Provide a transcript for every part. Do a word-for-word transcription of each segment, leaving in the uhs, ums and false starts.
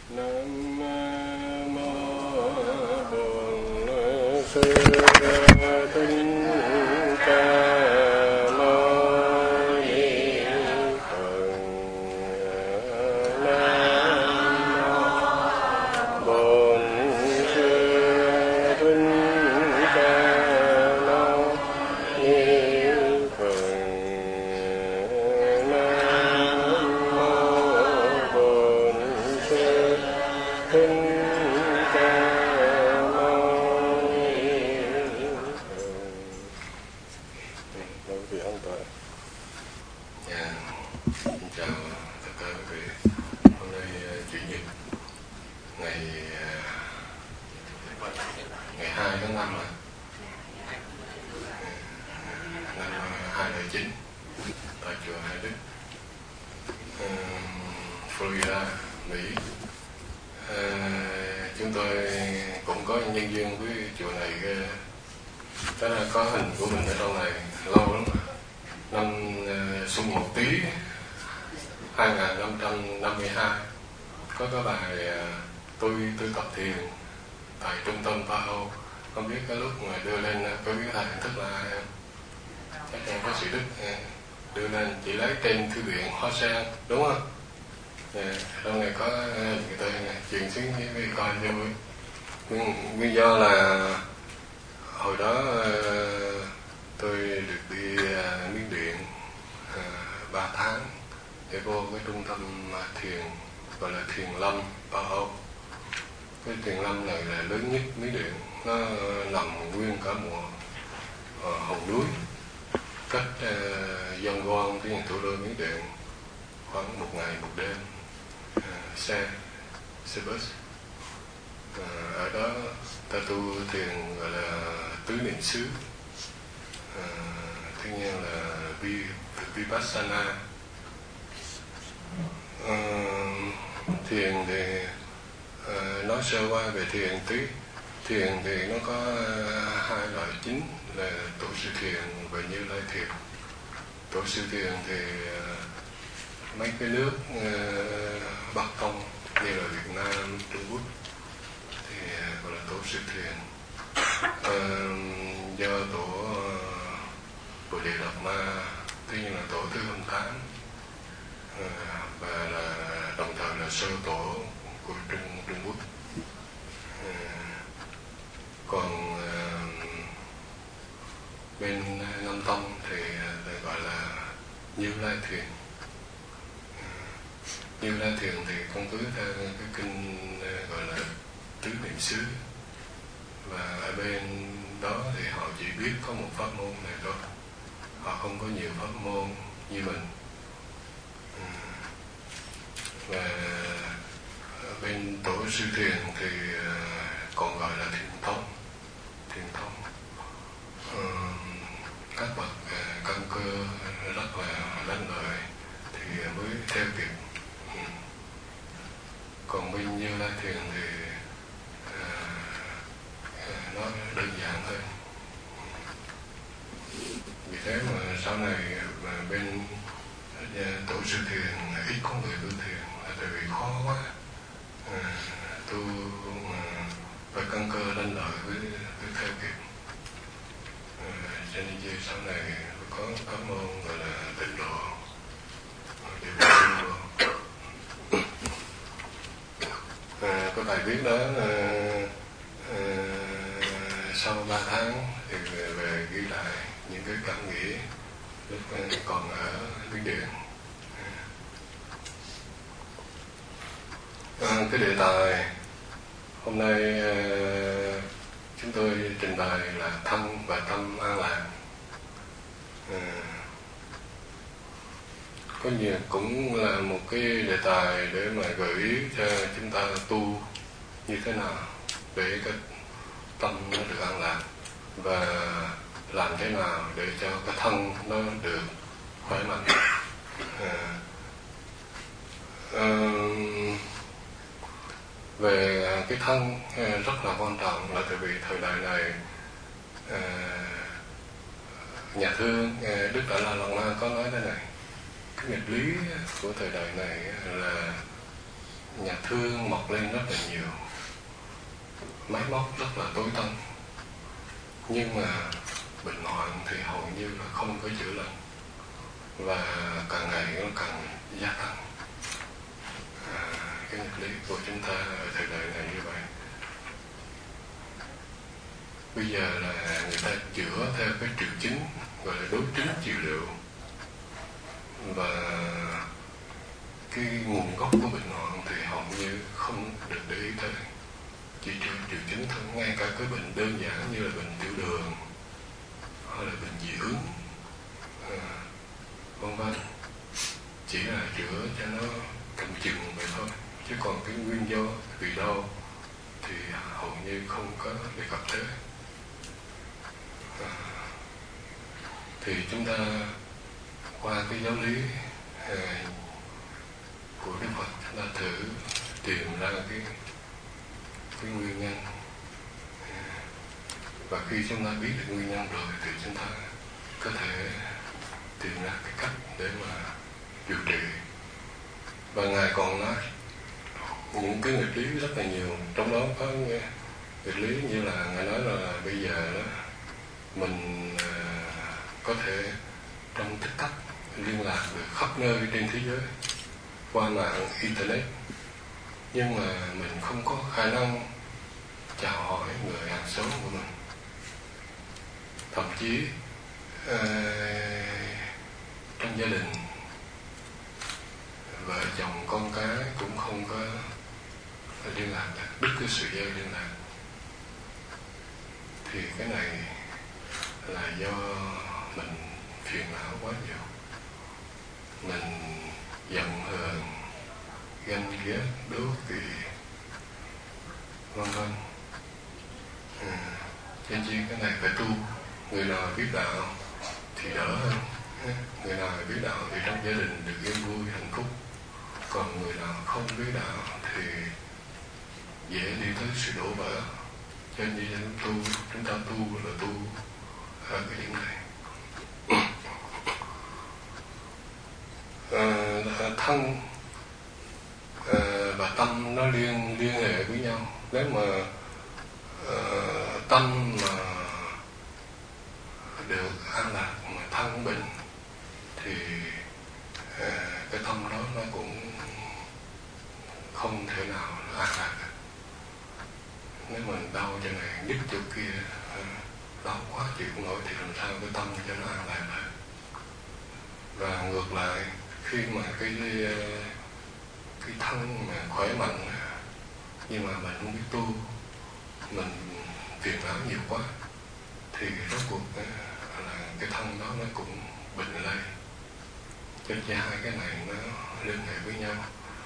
Nguyên do là hồi đó tôi được đi Miến Điện ba tháng để vô cái trung tâm thiền gọi là Thiền Lâm Ba Âu. Cái Thiền Lâm này là lớn nhất Miến Điện, nó nằm nguyên cả một hòn núi cách Yangon, cái thủ đô Miến Điện, khoảng một ngày một đêm xe xe bus. À, ở đó ta tu thiền gọi là tứ niệm xứ, à, tất nhiên là vi vipassana. À, thiền thì à, nói sơ qua về thiền tí. Thiền thì nó có hai loại chính là tổ sư thiền và Như Lai thiền. Tổ sư thiền thì à, mấy cái nước à, Bắc Tông như là Việt Nam, Trung Quốc thì gọi là tổ sư thiền. À, do tổ Bồ Đề Đạt Ma, tất nhiên là tổ thứ hai mươi tám, à, và là đồng thời là sơ tổ của Trung Trung Quốc. À, còn à, bên Nam Tông thì gọi là Như Lai thiền. À, Như Lai thiền thì căn cứ theo cái kinh gọi là tứ niệm xứ, và ở bên đó thì họ chỉ biết có một pháp môn này thôi, họ không có nhiều pháp môn như mình. Và bên tổ sư thiền thì còn gọi là thiền thông. Thiền thông các bậc căn cơ rất là lanh lợi thì mới theo kịp. Còn bên Như Lai thiền thì à, nó đơn giản hơn. Vì thế mà sau này mà bên tổ sư thiền ít có người tu thiền là tại vì khó quá, à, tu mà phải căn cơ lanh lợi với, với theo kịp. À, cho nên như sau này có các môn gọi là tịnh độ để tu. À, cái bài viết đó à, à, sau ba tháng thì về, về ghi lại những cái cảm nghĩ lúc còn ở Miến Điện. À, cái đề tài hôm nay à, chúng tôi trình bày là thân và tâm an lạc. À, có nhiều cũng là một cái đề tài để mà gợi ý cho chúng ta tu như thế nào để cái tâm nó được an lạc, và làm thế nào để cho cái thân nó được khỏe mạnh. À, à, về cái thân rất là quan trọng, là tại vì thời đại này à, nhà thơ Đức Đại La Lạt Ma có nói thế này: cái nghịch lý của thời đại này là nhà thương mọc lên rất là nhiều, máy móc rất là tối tân, nhưng mà bệnh hoạn thì hầu như là không có chữa lành, và càng ngày nó càng gia tăng. À, cái nghịch lý của chúng ta ở thời đại này như vậy. Bây giờ là người ta chữa theo cái triệu chứng gọi là đối chứng trị liệu, và cái nguồn gốc của bệnh hoạn thì hầu như không được để ý tới, chỉ triệu, triệu chứng thôi. Ngay cả cái bệnh đơn giản như là bệnh tiểu đường hay là bệnh dị ứng, à, vân vân, chỉ là chữa cho nó cầm chừng vậy thôi, chứ còn cái nguyên do vì đâu thì hầu như không có đề cập tới. À, thì chúng ta qua cái giáo lý à, của Đức Phật, chúng ta thử tìm ra cái cái nguyên nhân, à, và khi chúng ta biết được nguyên nhân rồi thì chúng ta có thể tìm ra cái cách để mà điều trị. Và Ngài còn nói những cái nghịch lý rất là nhiều, trong đó có nghịch lý như là Ngài nói là bây giờ đó mình à, có thể trong tích tắc liên lạc được khắp nơi trên thế giới qua mạng internet, nhưng mà mình không có khả năng chào hỏi người hàng xóm của mình. Thậm chí à, trong gia đình, vợ chồng con cái cũng không có liên lạc được, đứt cái sự dây liên lạc. Thì cái này là do mình phiền não quá nhiều, mình giận hờn, ganh ghét, đố kỵ, vân vân. À, cho nên cái này phải tu. Người nào biết đạo thì đỡ hơn, người nào biết đạo thì trong gia đình được yên vui hạnh phúc, còn người nào không biết đạo thì dễ đi tới sự đổ vỡ. Cho nên tu, chúng ta tu là tu ở cái điểm này. À, thân à, và tâm nó liên liên hệ với nhau. Nếu mà à, tâm mà được an lạc mà thân bệnh thì à, cái tâm đó nó cũng không thể nào an lạc được. Nếu mình đau chỗ này, nhức chỗ kia, đau quá chịu không nổi thì làm sao cái tâm cho nó an lạc lại. Và ngược lại, khi mà cái cái thân mà khỏe mạnh nhưng mà mình không biết tu, mình phiền não nhiều quá thì rốt cuộc là cái thân đó nó cũng bệnh lây. Cho nên hai cái này nó liên hệ với nhau.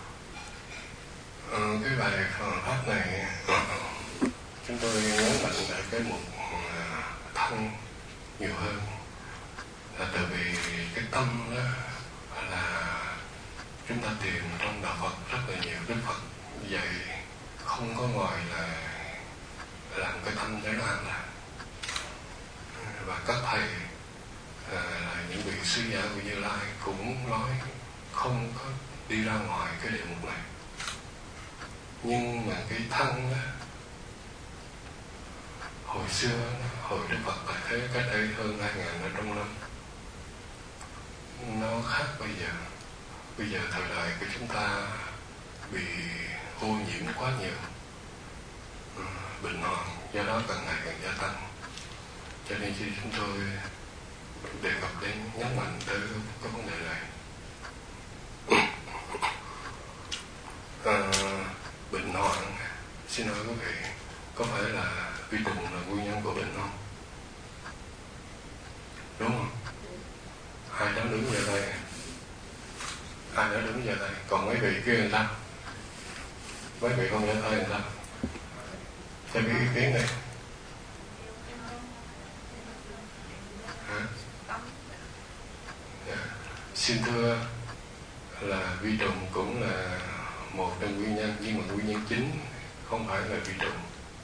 Ờ, cái bài pháp này chúng tôi nhấn mạnh lại cái mục thân nhiều hơn, là tại vì cái tâm đó là chúng ta tìm trong đạo Phật rất là nhiều. Đức Phật dạy không có ngoài là làm cái tâm cho nó an lạc, và các thầy là những vị sứ giả của Như Lai cũng nói không có đi ra ngoài cái đề mục này. Nhưng mà cái thân đó, hồi xưa, hồi Đức Phật tại thế cách đây hơn hai nghìn năm trăm năm, nó khác bây giờ. Bây giờ thời đại của chúng ta bị ô nhiễm quá nhiều, bệnh hoạn do đó càng ngày càng gia tăng. Cho nên khi chúng tôi đề cập đến, nhấn mạnh tới cái vấn đề này. À, bệnh hoạn, xin hỏi quý vị, có phải là vi trùng là nguyên nhân của bệnh không? Đúng không? Ai đó đứng giờ đây, ai đó đứng giờ đây, còn mấy vị kia làm sao? Mấy vị không nhớ tay làm sao? Cho cái ý kiến này. Hả? Dạ. Xin thưa là vi trùng cũng là một trong nguyên nhân, nhưng mà nguyên nhân chính không phải là vi trùng.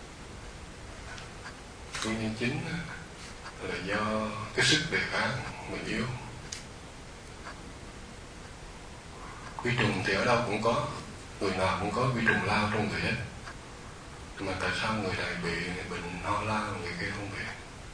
Nguyên nhân chính là do cái sức đề kháng mình yếu. Vi trùng thì ở đâu cũng có, người nào cũng có vi trùng lao trong người hết, mà tại sao người này bị bệnh ho lao, người kia không bị?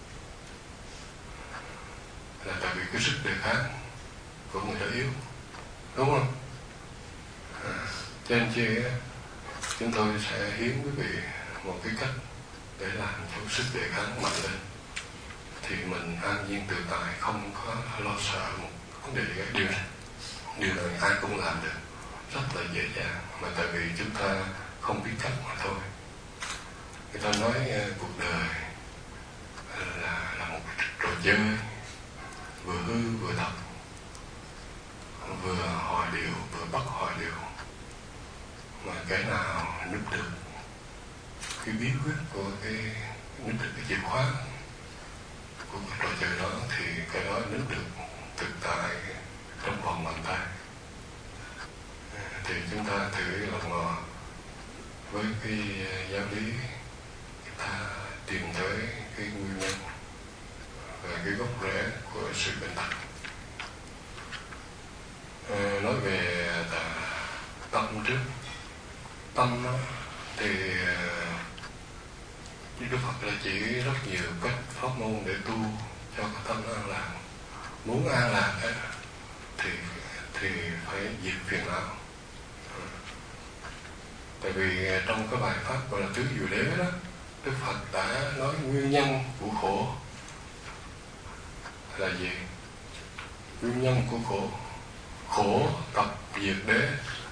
Là tại vì cái sức đề kháng của người ta yếu, đúng không? À, cho nên chi chúng tôi sẽ hiến quý vị một cái cách để làm cho sức đề kháng mạnh lên, thì mình an nhiên tự tại, không có lo sợ một vấn đề gì. Điều này điều này ai cũng làm được rất là dễ dàng, mà tại vì chúng ta không biết cách mà thôi. Người ta nói uh, cuộc đời là là một trò chơi, vừa hư vừa thật, vừa hòa điệu vừa bất hòa điệu, mà cái nào núp được cái bí quyết của cái núp được cái chìa khóa của cái trò chơi đó, thì cái đó núp được thực tại trong vòng bàn tay. Thì chúng ta thử lòng ngò với cái giáo lý, ta tìm tới cái nguyên nhân và cái gốc rễ của sự bệnh tật. À, nói về tâm trước, tâm đó thì Đức Phật là chỉ rất nhiều cách pháp môn để tu cho cái tâm an lạc. Muốn an lạc ấy, thì thì phải diệt phiền não. Tại vì trong cái bài pháp gọi là tứ diệu đế đó, Đức Phật đã nói nguyên nhân của khổ là gì? Nguyên nhân của khổ, khổ tập diệt đế.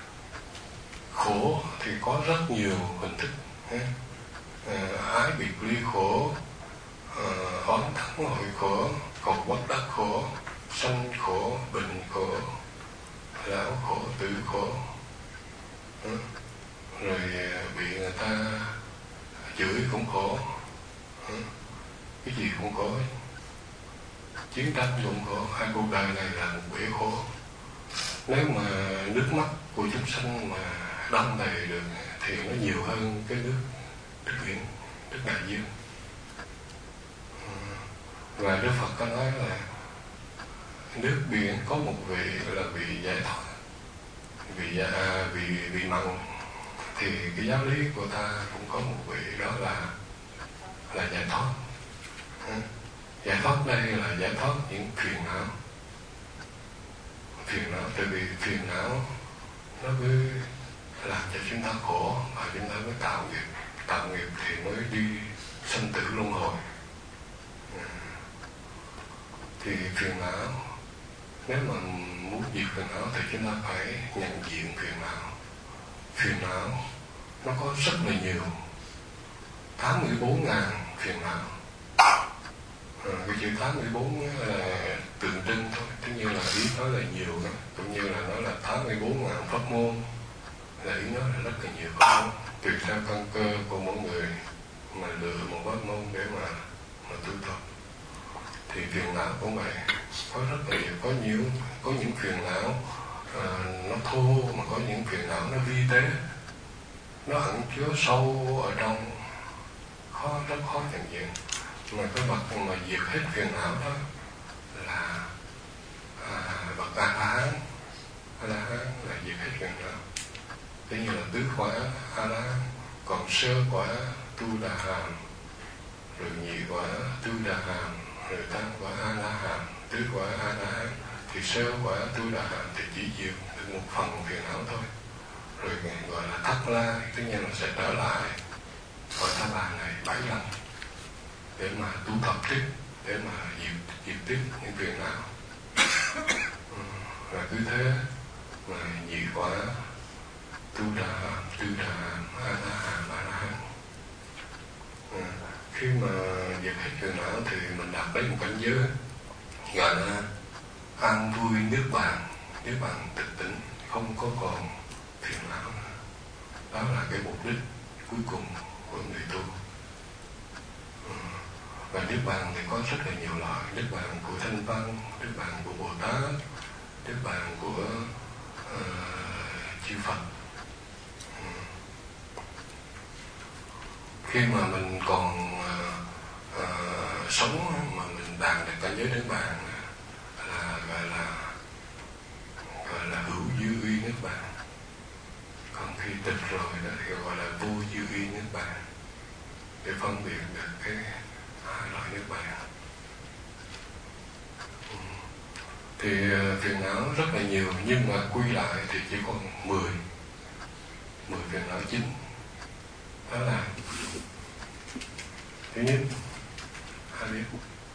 Khổ thì có rất nhiều hình thức. À, ái biệt ly khổ, à, oán thắng hội khổ, cầu bất đắc khổ, sanh khổ, bệnh khổ, lão khổ, tử khổ. Ừ. Rồi bị người ta chửi cũng khổ, ừ. Cái gì cũng khổ, chiến tranh cũng khổ, hai cuộc đời này là một bể khổ. Nếu mà nước mắt của chúng sanh mà đong đầy được thì nó nhiều hơn cái nước nước biển, nước đại dương. Và Đức Phật có nói là nước biển có một vị là vị giải thoát, vị à, vị vị mặn, thì cái giáo lý của ta cũng có một vị đó là là giải thoát. Giải thoát đây là giải thoát những phiền não. Phiền não, tại vì phiền não nó mới làm cho chúng ta khổ, và chúng ta mới tạo nghiệp, tạo nghiệp thì mới đi sanh tử luân hồi. Thì phiền não, nếu mà muốn diệt phiền não thì chúng ta phải nhận diện phiền não. Phiền não nó có rất là nhiều, tám mươi bốn ngàn phiền não. À, cái chữ tám mươi bốn là tượng trưng thôi, tất nhiên là ý nói là nhiều đó, cũng như là nói là tám mươi bốn ngàn pháp môn, là ý nói là rất là nhiều pháp môn, tùy theo căn cơ của mỗi người mà lựa một pháp môn để mà mà tu tập. Thì phiền não cũng vậy, có rất là nhiều, có nhiều, có những phiền não à, nó thô, mà có những phiền não nó vi tế, nó ẩn chứa sâu ở trong, khó, rất khó nhận diện. Mà cái bậc mà diệt hết phiền não đó là à, bậc A La Hán. A La Hán là diệt hết phiền não, thế như là tứ quả A La Hán. Còn sơ quả Tu Đà Hàm, rồi nhị quả Tu Đà Hàm, rồi tam quả A La Hàm, tứ quả A La Hán. Thì sơ quả Tu Đà Hàm thì chỉ diệt được một phần phiền não thôi, rồi gọi là Thất La, tất nhiên là sẽ trở lại cõi Ta Bà này bảy lần để mà tu tập tiếp, để mà diệt diệt tiếp những phiền não. Ừ, và cứ thế mà nhị quả Tu Đà Hàm, Tư Đà Hàm, A La Hàm, A La Hán. Ừ, khi mà diệt hết phiền não thì mình đạt đến một cảnh giới gọi là an vui nước bàn, nước bàn tịch tỉnh, không có còn phiền não nữa. Đó là cái mục đích cuối cùng của người tu. Ừ. Và nước bàn thì có rất là nhiều loại, nước bàn của Thanh Văn, nước bàn của Bồ Tát, nước bàn của uh, chư Phật. Ừ. Khi mà mình còn uh, uh, sống mà mình đạt được cảnh giới nước bàn là gọi là gọi là hữu dư uy nước bàn. Còn khi tịch rồi đó thì gọi là vô dư y niết bàn, để phân biệt được cái hai loại niết bàn. Thì phiền não rất là nhiều, nhưng mà quy lại thì chỉ còn mười mười phiền não chính. Đó là thứ nhất, hai biết,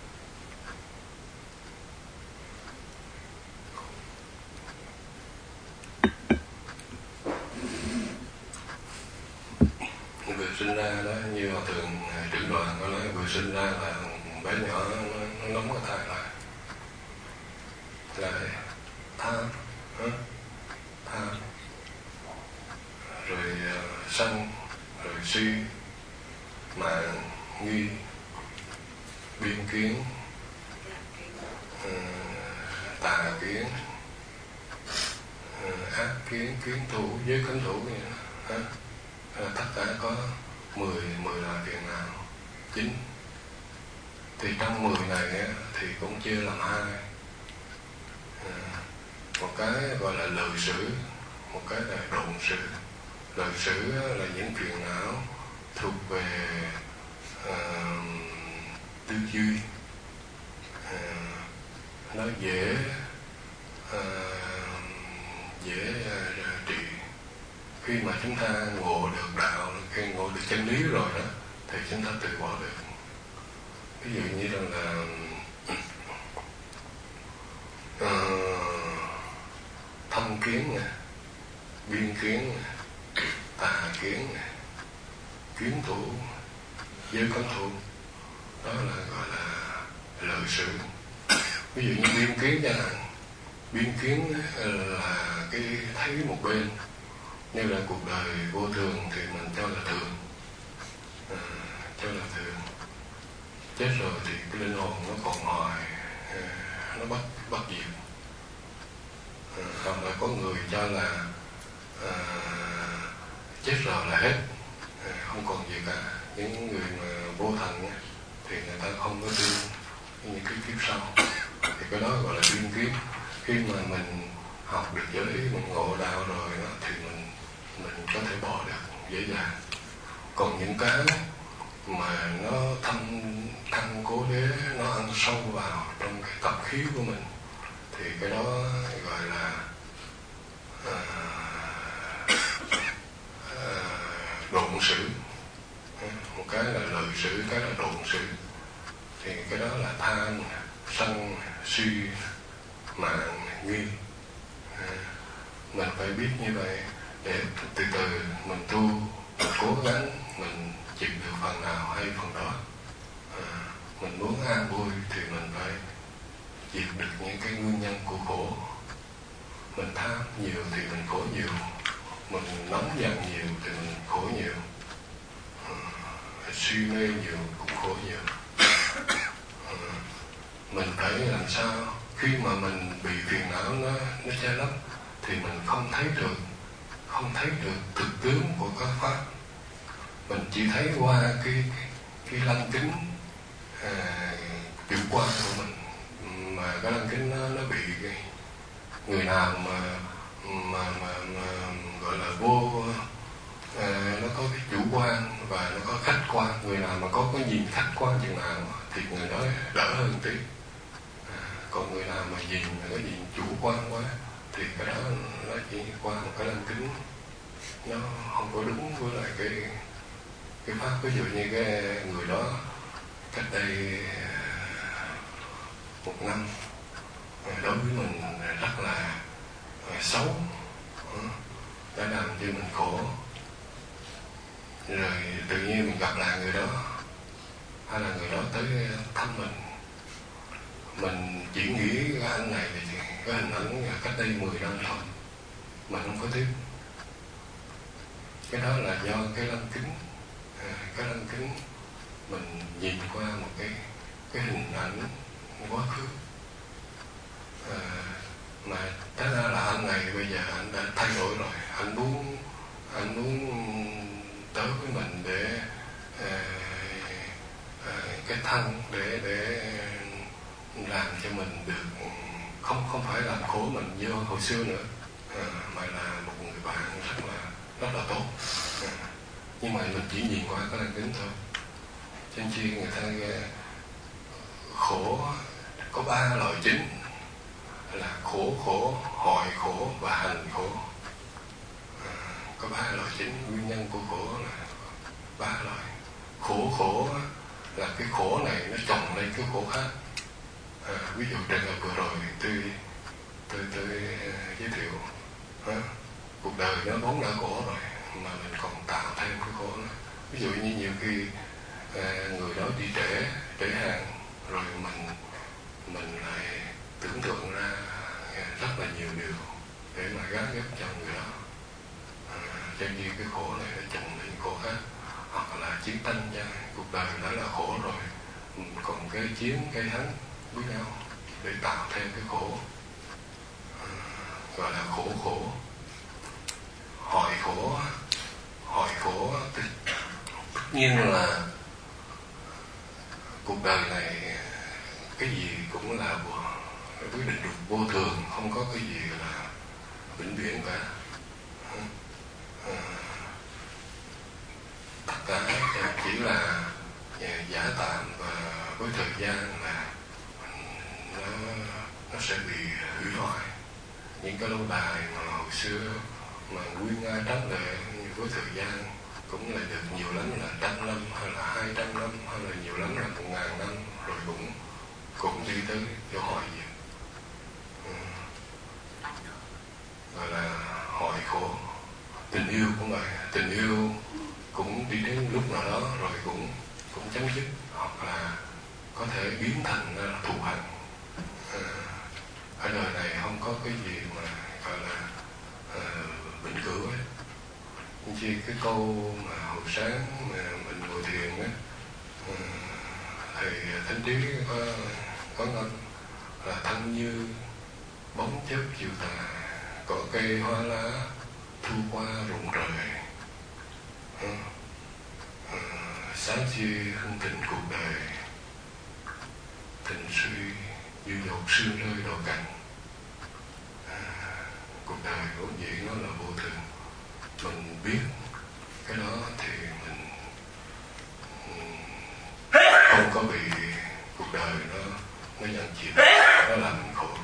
vừa sinh ra đó, như hòa thượng trưởng đoàn có nói, vừa sinh ra là bé nhỏ nó, nó nóng cái tay lại là tham, tham, rồi uh, sân, rồi suy, mạng, nghi, biên kiến, uh, tà kiến, uh, ác kiến, kiến thủ, giới cấm thủ vậy đó. Uh, tất cả có mười mười loại phiền não chính. Thì trong mười này á, thì cũng chia làm hai. Uh, một cái gọi là lời sử, một cái là độn sử. Lời sử là những phiền não thuộc về uh, tư duy, uh, nó dễ uh, dễ uh, trị. Khi mà chúng ta ngộ được đạo, khi ngộ được chân lý rồi đó, thì chúng ta từ bỏ được. Ví dụ như là uh, thâm kiến, biên kiến, tà kiến, kiến thủ, giới cấm thủ, đó là gọi là lợi sử. Ví dụ như biên kiến chẳng hạn, biên kiến là cái thấy một bên, như là cuộc đời vô thường thì mình cho là thường, à, cho là thường. Chết rồi thì cái linh hồn nó còn hoài, à, nó bắt bắt diệt. À, hoặc là có người cho là à, chết rồi là hết, à, không còn gì cả. Những người mà vô thần thì người ta không có tin những cái kiếp sau, thì cái đó gọi là biên kiến. Khi mà mình học được giới, mình ngộ đạo rồi đó, thì mình mình có thể bỏ được dễ dàng. Còn những cái mà nó thâm căn cố đế, nó ăn sâu vào trong cái tập khí của mình, thì cái đó gọi là à, à, độn sử. Một cái là lợi sử, cái là độn sử. Thì cái đó là tham, sân, suy, mạng, nghi. À, mình phải biết như vậy để từ từ mình tu, mình cố gắng mình chịu được phần nào hay phần đó. À, mình muốn an vui thì mình phải diệt được những cái nguyên nhân của khổ. Mình tham nhiều thì mình khổ nhiều, mình nóng giận nhiều thì mình khổ nhiều, à, suy mê nhiều cũng khổ nhiều. À, mình phải làm sao khi mà mình bị phiền não nó nó che lấp thì mình không thấy được không thấy được thực tướng của các pháp. Mình chỉ thấy qua cái cái, cái lăng kính à, chủ quan của mình, mà cái lăng kính nó nó bị cái, người nào mà mà mà, mà gọi là vô à, nó có cái chủ quan và nó có khách quan. Người nào mà có cái nhìn khách quan chừng nào thì người đó đỡ hơn tí. À, còn người nào mà nhìn mà có nhìn chủ quan quá thì cái đó nó chỉ qua một cái lăng kính, nó không có đúng với lại cái cái pháp. Ví dụ như cái người đó cách đây một năm đối với mình rất là xấu, đã làm cho mình khổ, rồi tự nhiên mình gặp lại người đó, hay là người đó tới thăm mình, mình chỉ nghĩ cái anh này thì cái hình ảnh cách đây mười năm thôi, mà không có tiếp. Cái đó là do cái lăng kính, à, cái lăng kính mình nhìn qua một cái cái hình ảnh quá khứ, à, mà thế ra là anh này bây giờ anh đã thay đổi rồi. Anh muốn anh muốn tới với mình để à, à, cái thân để để làm cho mình được không không phải làm khổ mình như hồi xưa nữa, à, mà là một người bạn rất là rất là tốt. Nhưng mà mình chỉ nhìn qua cái lăng kính thôi. Trên chi người ta khổ có ba loại chính là khổ khổ, hoại khổ và hành khổ. À, có ba loại chính, nguyên nhân của khổ là ba loại. Khổ khổ là cái khổ này nó chồng lên cái khổ khác. À, ví dụ trường hợp vừa rồi tôi tôi tôi giới thiệu à, cuộc đời nó vốn đã khổ rồi mà mình còn tạo thêm cái khổ nữa. Ví dụ như nhiều khi à, người đó đi trễ trễ hàng rồi mình mình lại tưởng tượng ra rất là nhiều điều để mà gán ghép cho người đó. À, cho nên cái khổ này nó chồng lên khổ khác. Hoặc là chiến tranh nha, cuộc đời đã là khổ rồi mình còn cái chiến cái thắng với nhau để tạo thêm cái khổ. À, gọi là khổ khổ. Hoại khổ, hoại khổ tất nhiên là cuộc đời này cái gì cũng là quyết định được vô thường, không có cái gì là vĩnh viễn cả. À, tất cả chỉ là giả tạm và với thời gian là nó, nó sẽ bị hủy hoại. Những cái lâu đài mà hồi xưa mà nguy nga trắng lệ với thời gian cũng là được nhiều lắm là trăm năm hay là hai trăm năm hay là nhiều lắm là một ngàn năm rồi cũng cũng đi tới chỗ hoại diệt. Ừ. Gọi là hoại khổ. Tình yêu cũng vậy, tình yêu cũng đi đến lúc nào đó rồi cũng cũng chấm dứt hoặc là có thể biến thành là thù hằn. À, ở đời này không có cái gì mà gọi là uh, vĩnh cửu ấy. Chỉ cái câu mà hồi sáng mà mình ngồi thiền á, uh, thầy Thánh Trí có có ngâm là thân như bóng chớp chiều tà, cỏ cây hoa lá thu qua rụng rời. Uh, uh, sáng chia hưng tình cuộc đời, tình suy như giọt sương rơi đầu cành. À, cuộc đời vốn dĩ nó là vô thường. Mình biết cái đó thì mình không có bị cuộc đời nó nó nhận chịu, nó làm mình khổ.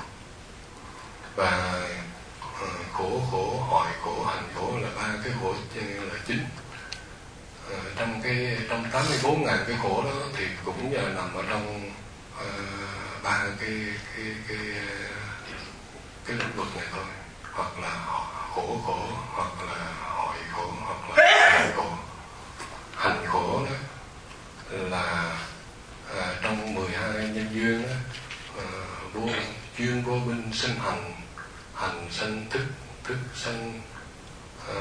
Và uh, khổ khổ, hoại khổ, hành khổ là ba cái khổ là chính. Uh, trong cái trong tám mươi bốn ngàn cái khổ đó thì cũng giờ nằm ở trong uh, ba cái cái cái cái lĩnh vực này thôi, hoặc là khổ khổ, hoặc là hoại khổ, hoặc là hành khổ. Hành khổ đó là à, trong mười hai nhân duyên đó, à, vô duyên vô minh sinh hành, hành sanh thức, thức sanh à,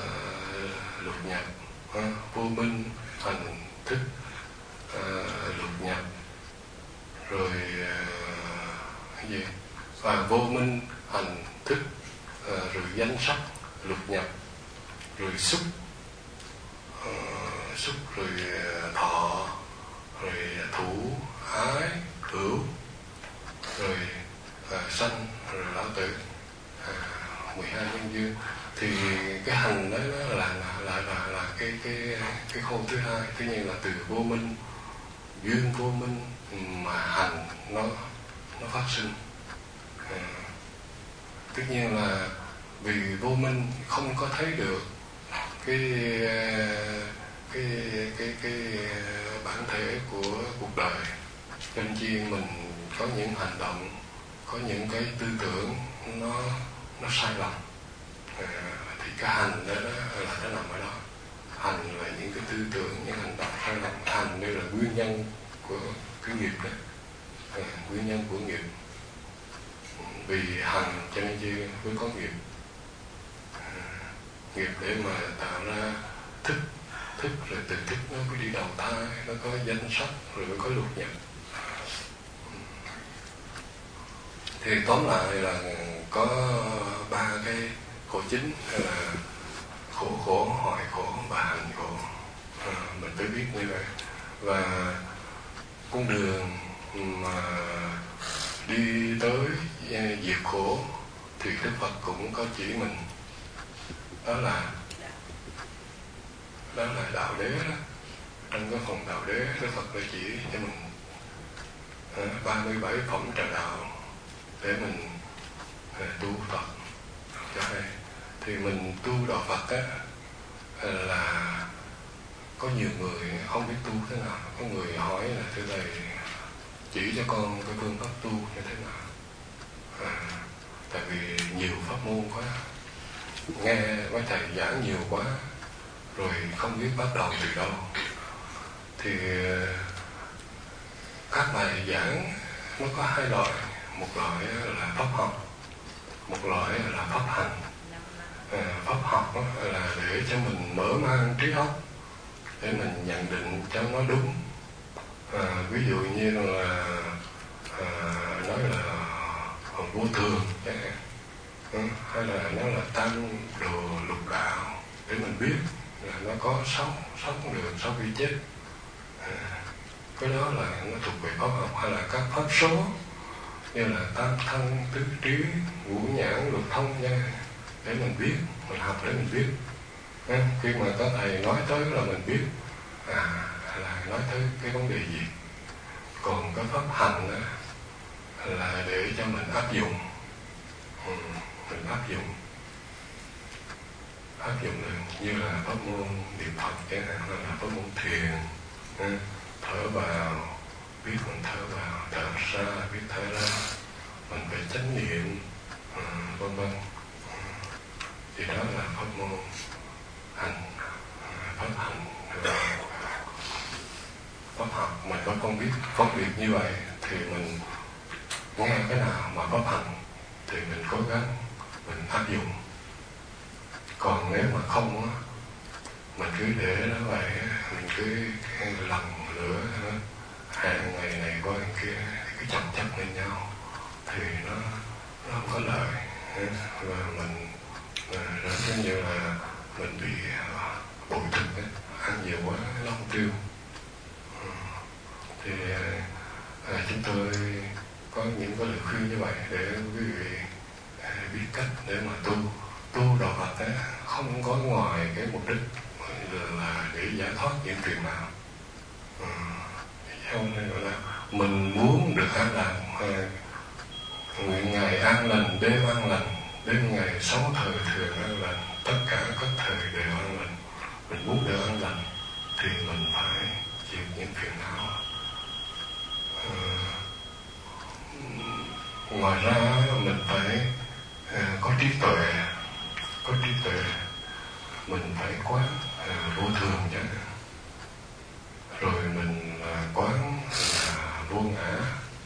lục nhập, à, vô minh hành thức à, lục nhập, rồi à, cái gì và vô minh hành thức à, rồi danh sắc lục nhập, rồi xúc à, xúc rồi thọ, rồi thủ ái hữu, rồi à, sanh, rồi lão tử, à, mười hai nhân duyên. Thì cái hành đó là là là là, là cái cái cái khâu thứ hai. Tuy nhiên là từ vô minh, duyên vô minh mà hành nó nó phát sinh. À, tất nhiên là vì vô minh không có thấy được cái cái cái cái bản thể của cuộc đời, nên chi mình có những hành động, có những cái tư tưởng nó nó sai lầm. À, thì cái hành đó, đó là nó nằm ở đó. Hành là những cái tư tưởng, những hành động sai lầm. Hành đây là nguyên nhân của cái nghiệp đó, à, nguyên nhân của nghiệp. Vì hành cho nên chi mới có nghiệp. À, nghiệp để mà tạo ra thức, thức rồi từ thức nó mới đi đầu thai, nó có danh sắc rồi mới có lục nhập. Thì tóm lại là có ba cái khổ chính là khổ khổ, hoại khổ và hành khổ. À, mình phải biết như vậy. Và con đường mà đi tới diệt khổ thì Đức Phật cũng có chỉ mình, đó là đó là đạo đế đó. Trong cái phần đạo đế, Đức Phật đã chỉ cho mình ba mươi bảy phẩm trà đạo để mình à, tu Phật cho hay. Thì mình tu đạo Phật á, là có nhiều người không biết tu thế nào. Có người hỏi là thưa thầy chỉ cho con cái phương pháp tu như thế nào. À, tại vì nhiều pháp môn quá, nghe mấy thầy giảng nhiều quá, rồi không biết bắt đầu từ đâu. Thì các bài giảng nó có hai loại. Một loại là pháp học, một loại là pháp hành. À, pháp học là để cho mình mở mang trí óc, để mình nhận định cho nó đúng. À, ví dụ như là à, nói là vô thường chẳng hạn, ừ, hay là nó là tam đồ lục đạo, để mình biết là nó có sống sống được sau khi chết. À, cái đó là nó thuộc về pháp học. Hay là các pháp số như là tam thân tứ trí ngũ nhãn lục thông nha, để mình biết, mình học để mình biết. À, khi mà có thầy nói tới là mình biết à là nói tới cái vấn đề gì. Còn cái pháp hành đó là để cho mình áp dụng, ừ, mình áp dụng áp dụng được, như là pháp môn niệm Phật chẳng hạn, là pháp môn thiền. Ừ, thở vào biết mình thở vào, thở ra biết thở ra, mình phải chánh niệm, ừ, vân vân. Ừ, thì đó là pháp môn hành, pháp hành. Pháp học mình có không biết phân biệt như vậy thì mình nghe cái nào mà pháp hành thì mình cố gắng mình áp dụng. Còn nếu mà không á, mình cứ để nó vậy, mình cứ lần lửa hàng ngày này qua ngày kia cứ chồng chấp lên nhau thì nó nó không có lợi. Và mình nó giống như là mình bị bội thực ấy, ăn nhiều quá nó không tiêu. Thì à, chúng tôi có những cái lời khuyên như vậy để quý vị à, biết cách để mà tu tu đạo Phật ấy, không có ngoài cái mục đích là để giải thoát những phiền não. Ừ, không nên gọi là mình muốn được an lành, à, nguyện ngày an lành đêm an lành, đêm ngày sáu thời thường an lành, tất cả các thời đều an lành. Mình muốn được an lành thì mình phải chịu những phiền não. Ngoài ra mình phải uh, có trí tuệ, có trí tuệ, mình phải quán uh, vô thường chứ, rồi mình uh, quán uh, vô ngã,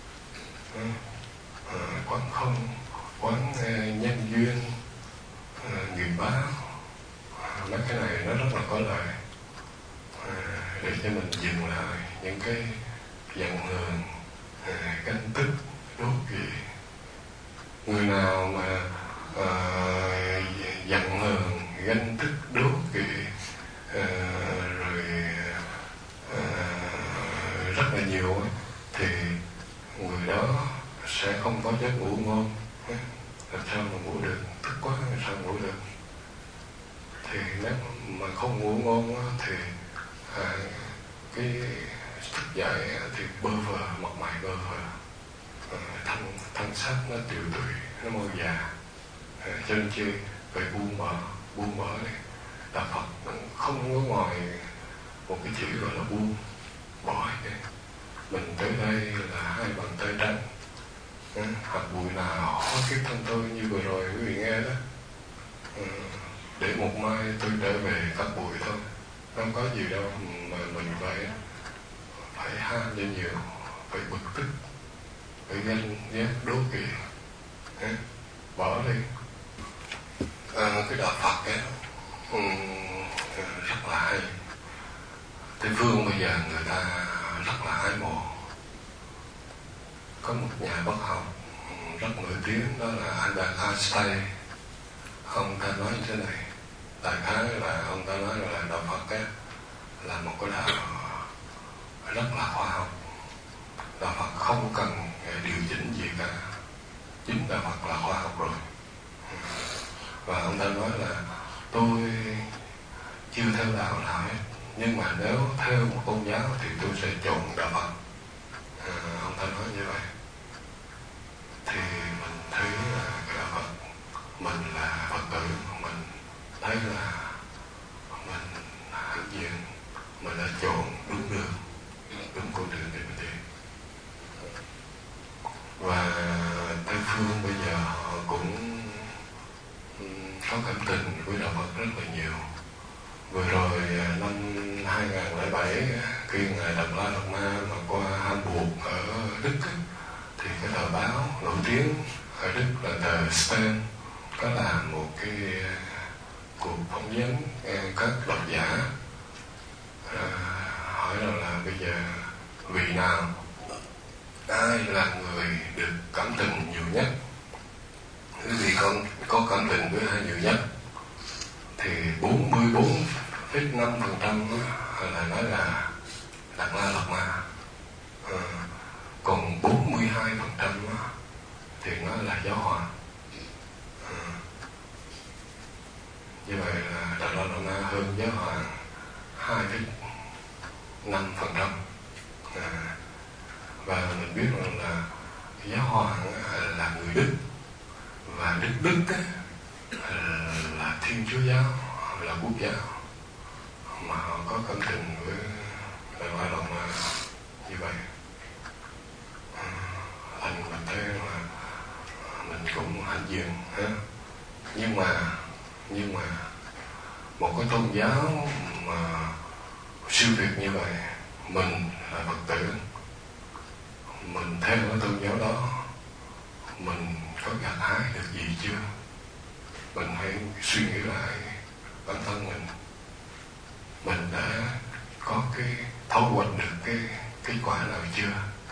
uh, quán không, quán uh, nhân duyên, uh, nghiệp báo. Uh, mấy cái này nó rất là có lợi, uh, để cho mình dừng lại những cái giận hờn, uh, ganh tức, đố kỵ. Người nào mà uh, giận hờn, ganh tức, đố kỵ, uh, rồi uh, rất là nhiều thì người đó sẽ không có giấc ngủ ngon. Làm sao mà ngủ được? Thức quá làm sao ngủ được? Thì nếu mà không ngủ ngon thì à, cái thức dậy thì bơ vơ, mặt mày bơ vơ, à, thân thân xác nó tiều tụy, nó môi già, à, cho nên chi phải buông bỏ, buông bỏ đi. Đạo Phật không có ngoài một cái chữ gọi là buông bỏ đi. Mình tới đây là hai bàn tay trắng, à, hạt bụi nào hóa kiếp thân tôi như vừa rồi quý vị nghe đó, à, để một mai tôi trở về các bụi thôi, không có gì đâu mà mình phải phải ham cho nhiều, phải bực tức, phải ganh ghét đố kỵ, à, bỏ đi. À, cái đạo Phật ấy, um, rất là hay. Tây phương bây giờ người ta rất là ái mộ. Có một nhà bác học rất nổi tiếng đó là Albert Einstein. Ông ta nói như thế này, đại khái là ông ta nói là đạo Phật ấy, là một cái đạo rất là khoa học. Đạo Phật không cần điều chỉnh gì cả, chính đạo Phật là khoa học rồi. Và ông ta nói là tôi chưa thấy theo đạo nào hết. Nhưng mà nếu theo một tôn giáo thì tôi sẽ chọn đạo Phật. À, ông ta nói như vậy. Thì mình thấy là cái đạo Phật, mình là Phật tử, mình thấy là mình hạnh diện, mình đã chọn đúng đường, đúng con đường để mình đi. Và Tây phương bây giờ họ cũng có cảm tình với đạo Phật rất là nhiều. Vừa rồi năm hai nghìn không trăm lẻ bảy khi ngài Đạt Lai Lạt Ma mà qua Hamburg ở Đức thì cái tờ báo nổi tiếng ở Đức là tờ Stern có làm một cái cuộc phỏng vấn các độc giả, à, hỏi rằng là bây giờ vị nào, ai là người được cảm tình nhiều nhất, cái gì con có cảm tình với ai nhiều nhất, thì bốn mươi bốn phẩy năm phần trăm là nói là Đạt Lai Lạt Ma, à, còn bốn mươi hai phần trăm thì nói là Giáo Hoàng. À, như vậy là Đạt Lai Lạt Ma hơn Giáo Hoàng hai phẩy năm phần trăm. À, và mình biết rằng là Giáo Hoàng là người Đức, và Đức Đức là Thiên Chúa Giáo, là quốc giáo, mà họ có cảm tình với Đạt Lai Lạt Ma như vậy. À, anh mình thấy là mình cũng hạnh diện ha. Nhưng mà nhưng mà một cái tôn giáo mà siêu việt như vậy, mình là Phật tử, mình theo cái tôn giáo đó, mình có gặt hái được gì chưa? Mình hãy suy nghĩ lại bản thân mình, mình đã có cái thu hoạch được cái kết quả nào chưa?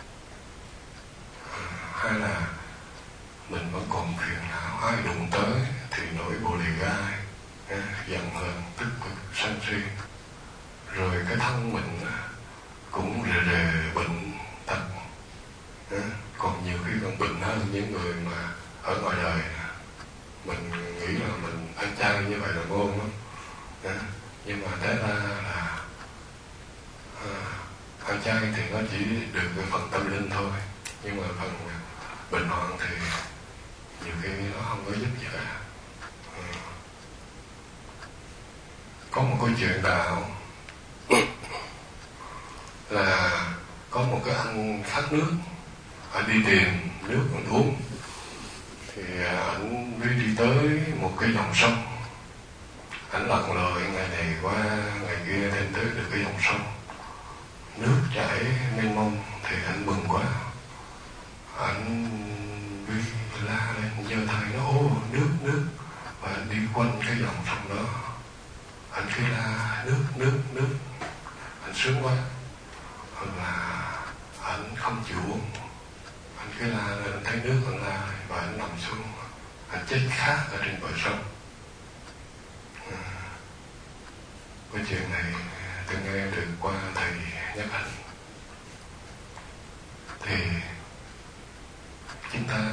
À, hay là mình vẫn còn phiền não, ai đụng tới thì nổi bồ đề gai, à, giận hờn, tức cực, sân si, rồi cái thân mình cũng rề rề bệnh tật, à, còn nhiều khi còn bệnh hơn những người mà ở ngoài đời. Mình nghĩ là mình ăn chay như vậy là ngon lắm, à, nhưng mà thế ra là à, ăn chay thì nó chỉ được cái phần tâm linh thôi, nhưng mà phần bệnh hoạn thì nhiều khi nó không có giúp gì cả. À, có một câu chuyện đạo là có một cái anh khát nước, anh đi tìm nước anh uống, thì anh mới đi tới một cái dòng sông. Anh lặn lội ngày này qua ngày kia đến tới được cái dòng sông, nước chảy mênh mông, thì anh mừng quá, anh đi la lên giơ tay nó ô nước nước, và anh đi quanh cái dòng sông đó, anh cứ la nước nước nước, anh sướng quá, và anh không chịu uống, anh cứ la lên, anh thấy nước anh la, và anh nằm xuống, anh chết khát ở trên bờ sông. À, cái chuyện này tôi nghe được qua thầy Nhất Hạnh. Thì chúng ta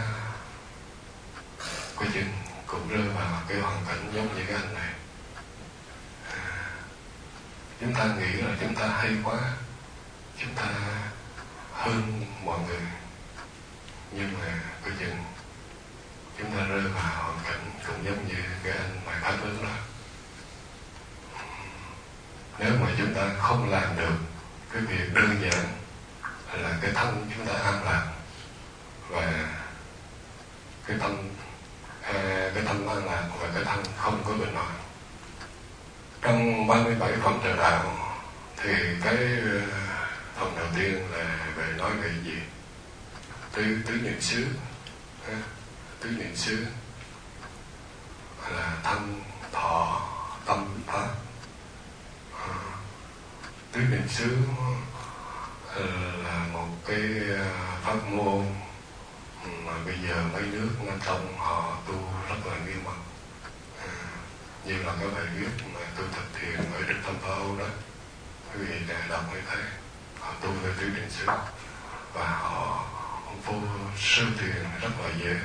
có chừng cũng rơi vào cái hoàn cảnh giống như cái anh này. À, chúng ta nghĩ là chúng ta hay quá, chúng ta hơn mọi người, nhưng mà có chừng chúng ta rơi vào hoàn cảnh cũng giống như cái anh mà khát nước đó. Nếu mà chúng ta không làm được cái việc đơn giản là cái thân chúng ta an lạc, và cái tâm à, cái tâm an lạc và cái thân không có bệnh hoạn. Trong ba mươi bảy phẩm trợ đạo thì cái phần đầu tiên là về nói về gì? Tứ tứ niệm xứ, ha? Tứ niệm xứ là thân, thọ, tâm, pháp. À, tứ niệm xứ là một cái pháp môn mà bây giờ mấy nước Nam Tông họ tu rất là nghiêm mật. À, như là cái bài viết mà tôi thực thiền ở Đức Thâm Phao đó, quý vị đã đọc như thế, họ tu về tứ niệm xứ và họ vô sơ thiền rất là dễ,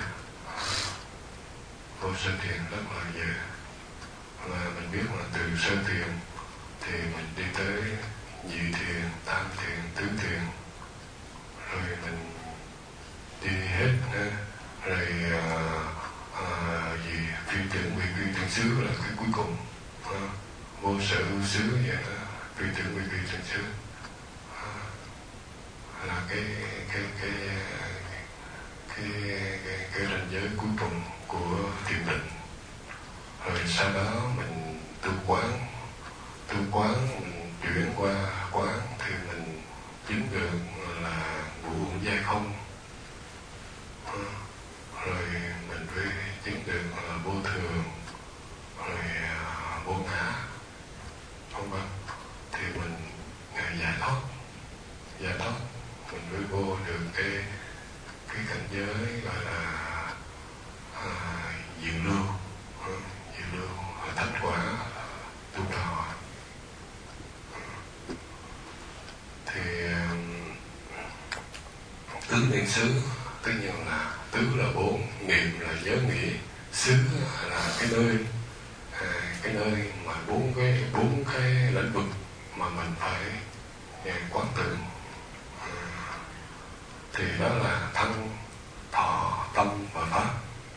vô sơ thiền rất là dễ, và mình biết là từ sơ thiền thì mình đi tới nhị thiền, tam thiền, tứ thiền, rồi mình đi hết nữa. Rồi à, à, gì phi tưởng vị phi tưởng xứ là cái cuối cùng, à, vô sở hữu xứ vậy đó, phi tưởng vị phi tưởng xứ à, là cái cái cái cái cái, cái ranh giới cuối cùng của thiền định. Rồi sau đó mình tu quán, tu quán mình chuyển qua quán thì mình chứng được là ngũ uẩn giai không. À, rồi mình phải chứng được là vô thường, rồi uh, vô ngã, không vâng, thì mình uh, giải thoát, giải thoát, mình mới vô được cái cái cảnh giới gọi là uh, diệu lưu, uh, diệu lưu, thánh quả, tu đạo. Uh, thì um, tứ niệm xứ, tất nhiên là tứ là bốn, niệm là nhớ nghĩ, xứ là cái nơi, à, cái nơi mà bốn cái bốn cái lĩnh vực mà mình phải à, quán tưởng. À, thì đó là thân, thọ, tâm và pháp.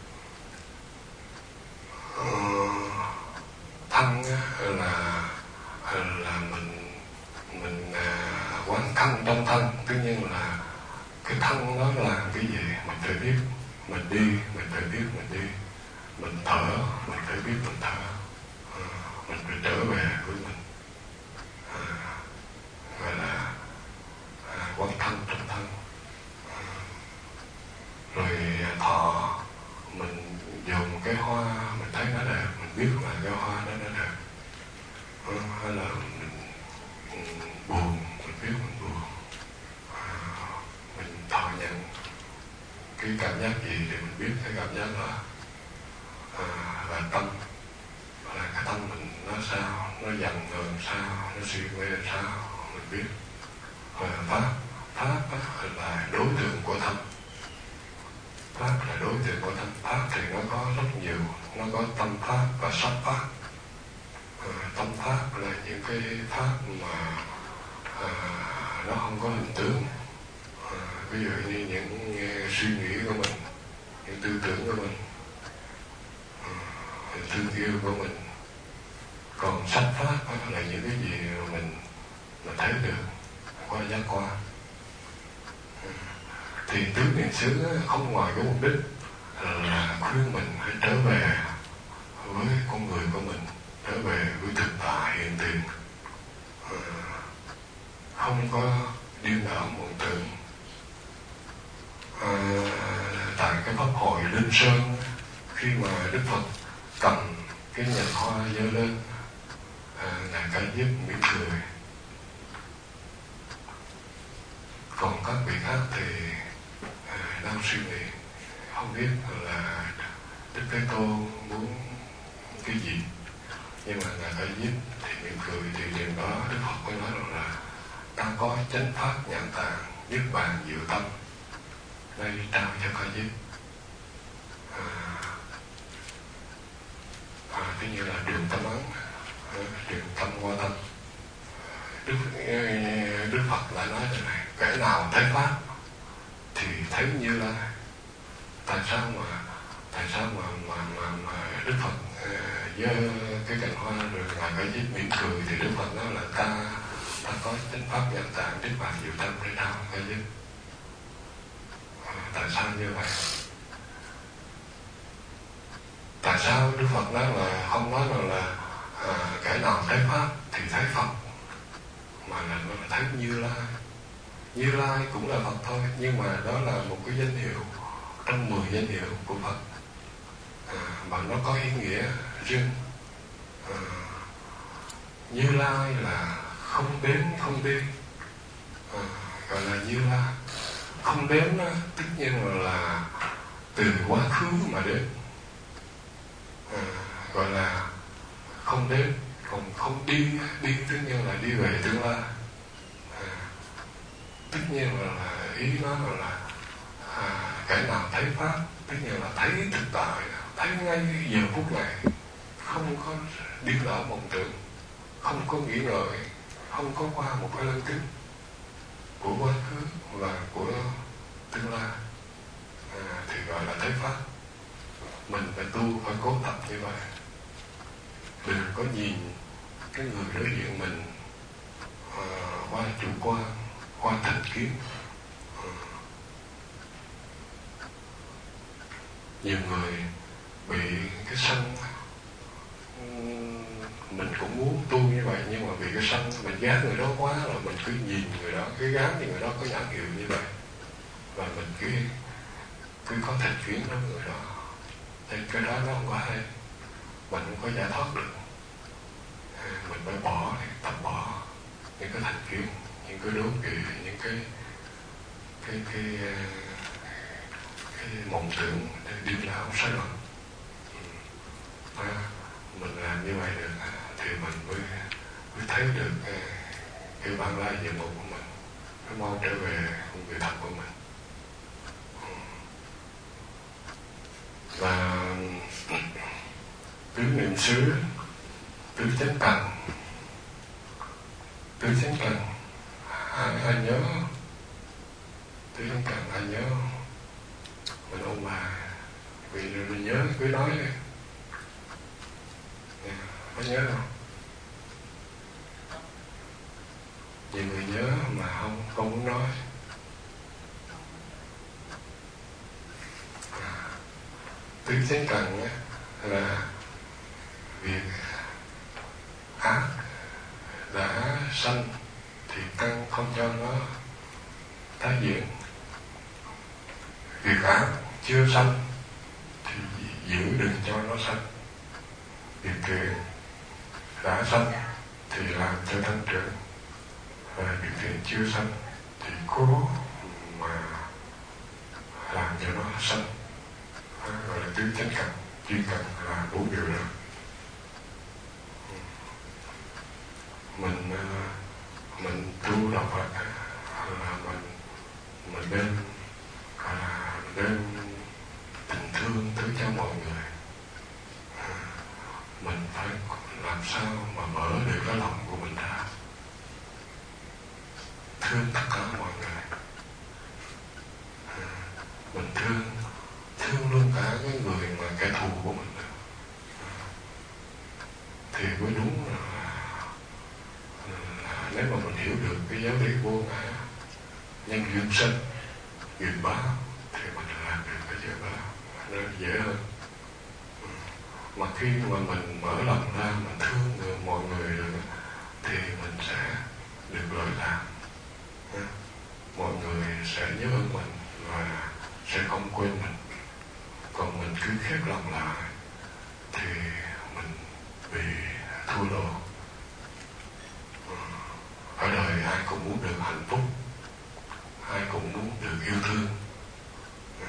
À, thân là là mình mình à, quán thân trong thân, tất nhiên là cái thân nó là cái gì mình phải biết. Mình đi mình phải biết mình đi, mình thở mình phải biết mình thở, à, mình phải trở về với mình, à, gọi là à, quán thân trong thân. À, rồi thọ, mình dùng cái hoa mình thấy nó đẹp, mình biết là cái hoa đó nó đẹp, à, hay là mình, mình buồn mình biết mình buồn, à, mình thọ nhận cái cảm giác gì thì mình biết cái cảm giác đó, à, là tâm, là cái tâm mình nó sao, nó dần dần sao, nó suy nghĩ là sao, mình biết. Rồi pháp, pháp là đối tượng của tâm, pháp là đối tượng của tâm. Pháp thì nó có rất nhiều, nó có tâm pháp và sắc pháp. À, tâm pháp là những cái pháp mà à, nó không có hình tướng. À, ví dụ như những uh, suy nghĩ của mình, những tư tưởng của mình, uh, thương yêu của mình. Còn sắc pháp là những cái gì mà mình mình thấy được qua giác quan. Uh, thì tứ niệm xứ không ngoài cái mục đích là khuyên mình hãy trở về với con người của mình, trở về với thực tại hiện tiền, uh, không có điên đảo mộng tưởng. À, tại cái pháp hội Linh Sơn, khi mà Đức Phật cầm cái nhành hoa giơ lên, à, ngài Ca Diếp mỉm cười. Còn các vị khác thì à, đang suy nghĩ, không biết là Đức Thế Tôn muốn cái gì, nhưng mà ngài Ca Diếp thì mỉm cười. Thì điều đó Đức Phật mới nói rằng là ta có chánh pháp nhãn tạng, niết bàn diệu tâm, đây trao cho Ca Diếp. À, à, tuy nhiên là đường tâm ấn, đường tâm qua tâm. Đức Đức Phật đã nói thế này: kẻ nào thấy pháp thì thấy Như Lai. Tại sao mà tại sao mà mà mà, mà Đức Phật giơ uh, cái cành hoa rồi ngài Ca Diếp mỉm cười, thì Đức Phật nói là ta ta có chánh pháp nhãn tạng, niết bàn diệu tâm để trao Ca Diếp. Tại sao như vậy? Tại sao Đức Phật nói là không nói là, là à, kẻ nào thấy pháp thì thấy Phật, mà là nó là thấy Như Lai. Như Lai cũng là Phật thôi, nhưng mà đó là một cái danh hiệu trong mười danh hiệu của Phật, à, mà nó có ý nghĩa riêng. À, Như Lai là không đến không đi, à, gọi là Như Lai. Không đến đó, tất nhiên là từ quá khứ mà đến, à, gọi là không đến. Còn không đi, đi tất nhiên là đi về tương lai, à, tất nhiên là, là ý nó là, là à, kẻ nào thấy pháp tất nhiên là thấy thực tại, thấy ngay giờ phút này, không có điên đảo mộng tưởng. không có nghĩ ngợi, không có qua một cái lăng kính của quá khứ và của tương lai, à, thì gọi là thấy pháp. Mình phải tu, phải cố tập như vậy. Đừng có nhìn cái người đối diện mình à, qua chủ quan, qua thành kiến. à. Nhiều người bị cái sân, mình cũng muốn tu như vậy, nhưng mà vì cái sân mình gán người đó quá rồi, mình cứ nhìn người đó, cứ gán thì người đó có nhãn hiệu như vậy, và mình cứ cứ có thành kiến với người đó, thì cái đó nó không có hay, mình không có giải thoát được. Mình phải bỏ, tập bỏ những cái thành kiến, những cái đố kỵ, những cái cái cái cái, cái mộng tưởng điên đảo sai lầm. À, mình làm như vậy được thì mình mới, mới thấy được cái, cái bản lai diện mục của mình, mới mau trở về con người thật của mình. Và tứ niệm xứ, tứ chánh cần, tứ chánh cần ai, ai nhớ tứ chánh cần ai nhớ mình ôn bài, vì mình nhớ cứ nói đi. Có nhớ không? Nhiều người nhớ mà không không muốn nói. À, tứ chánh cần là việc ác đã sanh thì căn không cho nó tái diễn. Việc ác chưa sanh thì giữ đừng cho nó sanh. Việc thiện đã sanh thì làm cho tăng trưởng, và việc thiện chưa sanh thì cố mà làm cho nó sanh. Đó gọi là tứ chánh cần. Chuyên cần là bốn điều đó. Mình mình tu đạo Phật là mình mình nên à, nên tình thương tới cho mọi người. À, mình phải làm sao mà mở được cái lòng của mình ra, thương tất cả mọi người. À, mình thương thương luôn cả cái người mà kẻ thù của mình. À, thì mới đúng là, là nếu mà mình hiểu được cái giáo lý vô ngã nhân duyên sinh duyên báo thì mình làm được cái việc đó nó dễ hơn. Ừ. Mà khi mà mình mở lòng ra, mình thương người, mọi người được, thì mình sẽ được lợi lạc. Ừ. Mọi người sẽ nhớ ơn mình và sẽ không quên mình. Còn mình cứ khép lòng lại thì mình bị thua lỗ. Ừ. Ở đời ai cũng muốn được hạnh phúc, ai cũng muốn được yêu thương. À,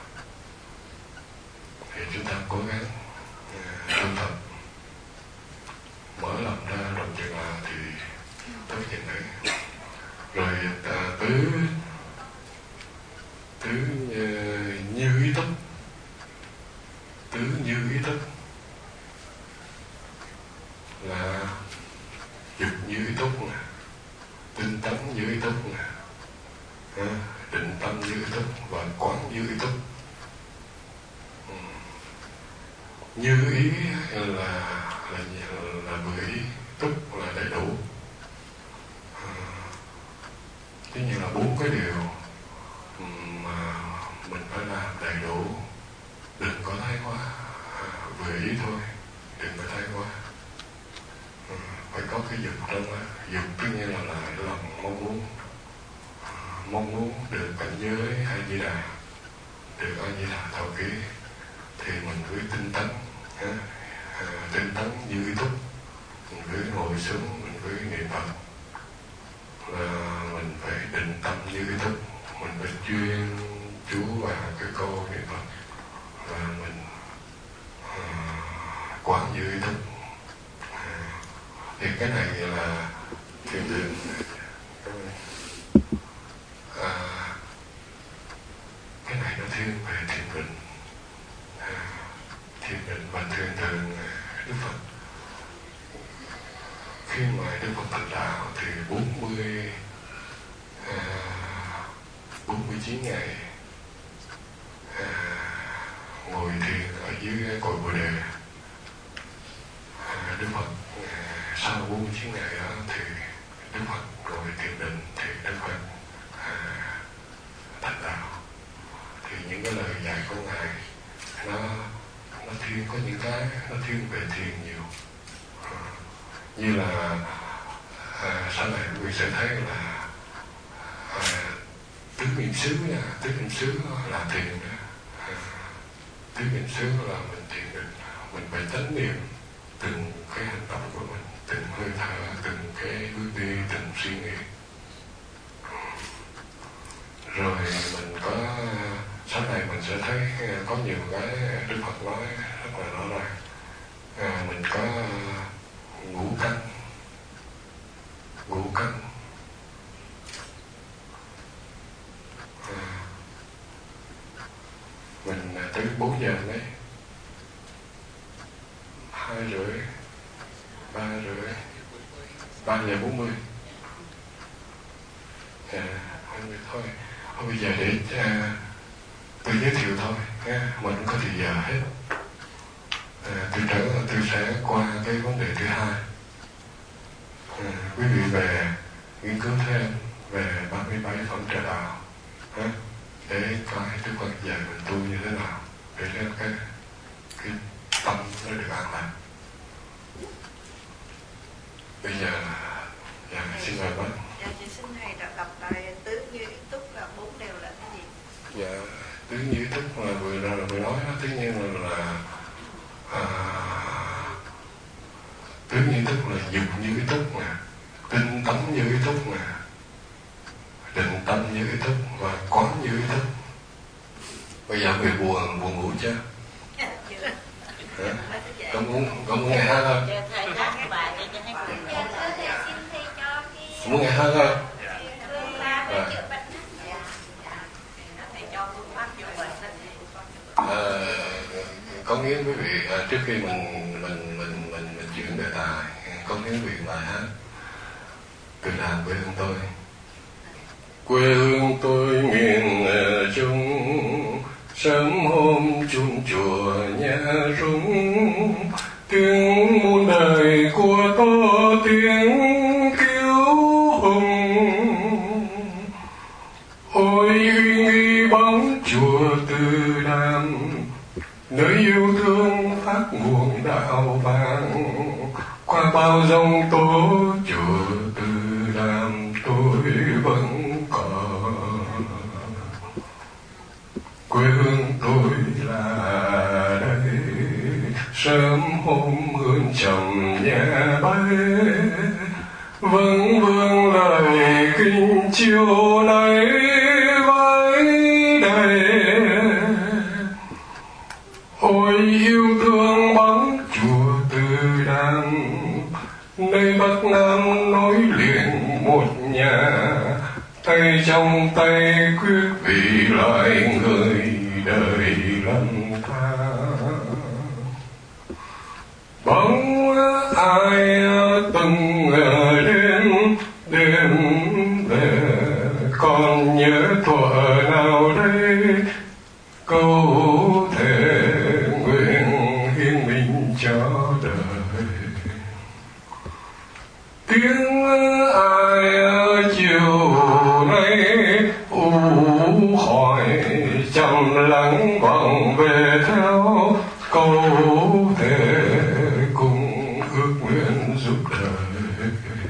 thì chúng ta cố gắng tu tập, mở lòng ra rộng chừng nào thì tới chừng đấy. Rồi à, tứ tứ uh, như ý thức, tứ như ý thức là dục như ý thức nè, tinh tấn như ý thức nè, à, định tâm như ý thức và quán như ý thức. Ừ. Như ý là là là mười ý, tức là đầy đủ. À, tất nhiên là bốn cái điều mà mình phải làm đầy đủ, đừng có thái quá. À, vừa ý thôi, đừng có thái quá. À, phải có cái dục trong đó. Dục tất nhiên là là lòng mong muốn, à, mong muốn được cảnh giới hay di đà, được a di đà thọ ký, thì mình cứ tinh tấn, à, à, tinh tấn như ý thức. Mình cứ ngồi xuống, mình cứ niệm Phật, là mình phải định tâm như ý thức, mình phải chuyên chú vào cái câu niệm Phật, và mình à, quán như ý thức. À, thì cái này là thiền định. À, cái này nó thiên về thiền định. À, thiền định và thường thường Đức Phật khi mươi bốn mươi chín ngày à, ngồi thiền ở dưới cội Bồ Đề. à, Đức Phật à, sau bốn mươi chín ngày đó thì Đức Phật ngồi thiền định thì Đức Phật à, thành đạo. Thì những cái lời dạy của ngài nó nó thiên, có những cái nó thiên về thiền nhiều, à, như là à, sau này quý vị sẽ thấy là à, tứ niệm xứ nha, tứ niệm xứ là thiền đó. À, tứ niệm xứ là mình thiền định, mình phải chánh niệm từng cái hành động của mình, từng hơi thở, từng cái bước đi, từng suy nghĩ. Rồi mình có sau này mình sẽ thấy có nhiều cái Đức Phật nói rất là rõ ràng. À, mình có ngũ căn, ngũ căn. À, mình tới bốn giờ đấy, hai rưỡi, ba rưỡi, ba giờ bốn mươi. À, thôi, thôi bây giờ để à, tôi giới thiệu thôi, nha. Mình không có thời giờ hết. À, tôi trở tôi sẽ qua cái vấn đề thứ hai. À, quý vị về nghiên cứu thêm về ba mươi bảy phẩm trợ đạo, à, để coi Đức Phật dạy mình tu như thế nào, để cho cái cái tâm nó được an lành. Bây giờ dạ, xin mời bác. Dạ, chị xin thầy đọc, đọc lại tứ như ý túc là bốn điều là cái gì? Dạ, tứ như ý túc là vừa rồi vừa nói đó, tất nhiên là, là à, tứ như ý túc là dục như ý túc nè, tinh tấn như ý túc nè, định tâm như ý túc và quán như ý túc. Bây giờ về buồn buồn ngủ chưa? Dạ, chưa. Hả? Có muốn có muốn nghe hát không? Thầy hát cái bài để cho thấy cùng. Muốn nghe hát không? À. À, có nghĩa quý vị à, trước khi mình mình mình mình mình chuyển đề tài, có nghĩa quý vị bài hát từ đàn quê hương tôi. Quê hương tôi miền Trung, sớm hôm chuông chùa nhà rung, tiếng muôn đời của to tiếng kiêu hùng. Ôi uy nghi bóng chùa Từ Đàm, nơi yêu thương phát nguồn đạo vàng. Qua bao giông tố chùa Từ Đàm tôi vẫn còn. Quê hương tôi là đây, sớm hôm hương trầm nhà bay, vẫn vương lời kinh chiều nay vái đầy. Ôi yêu thương bóng chùa Từ Đàm, nơi Bắc Nam nối liền một nhà. Tay trong tay quyết vị lại người đời lầm than. Bóng ai từng đêm đêm về, còn nhớ thuở nào đây câu thề nguyện hiến mình cho đời. Tiếng ai chiều nay u hỏi trầm lắng vọng về theo câu thề cùng ước nguyện giúp đời.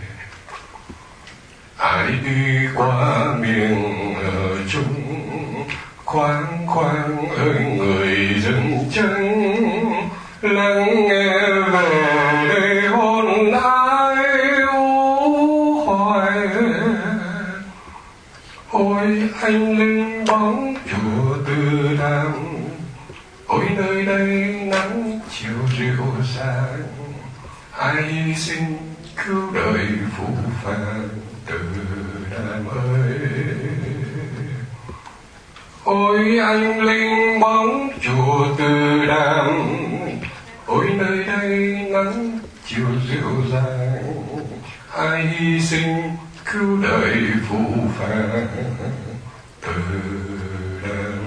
Ai đi qua miền Trung khoan khoan ơi người dừng chân, lắng nghe về đây hôn ai u hoài. Ôi anh linh bóng chùa Từ Đàm, ôi nơi đây nắng chiều rượu sáng. Ai hy sinh cứu đời phù phàng Từ Đàm ơi. Ôi anh linh bóng chùa Từ Đàm, ôi nơi đây nắng chiều dịu dàng. Ai hy sinh cứu đời phù phàng từ đêm.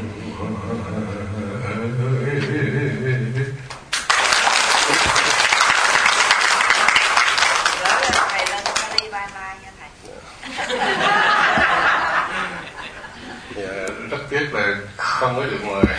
Dạ, rất tiếc là không có được mời.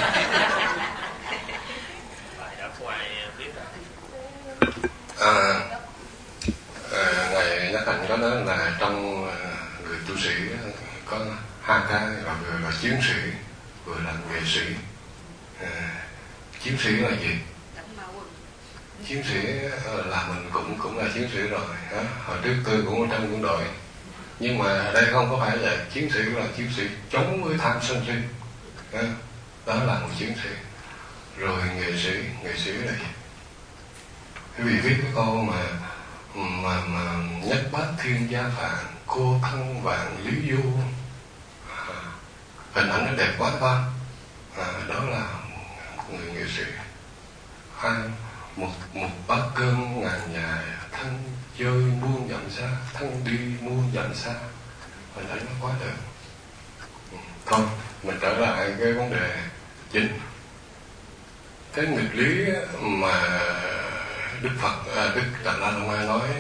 À, à, Ngài Nhắc Hạnh có nói là trong người tu sĩ có hai cái, là vừa là chiến sĩ vừa là nghệ sĩ. À, chiến sĩ là gì? Chiến sĩ là mình cũng cũng là chiến sĩ rồi. Đó. Hồi trước tôi cũng ở trong quân đội, nhưng mà ở đây không có phải là chiến sĩ, là chiến sĩ chống với tham sân si. Đó. Đó là một chiến sĩ. Rồi nghệ sĩ, nghệ sĩ là gì? Quý vị viết cái câu mà mà mà nhất bát thiên gia phạn, cô thân vạn lý du. À, hình ảnh nó đẹp quá con. À, đó là người nghệ sĩ. Hai, một một bát cơm ngàn nhà, thân chơi muôn dặm xa, thân đi muôn dặm xa. Hình ảnh nó quá đẹp. Ừ, thôi mình trở lại cái vấn đề chính. Cái nghịch lý mà Đức Phật, à, Đức Đạt Lai Lama nói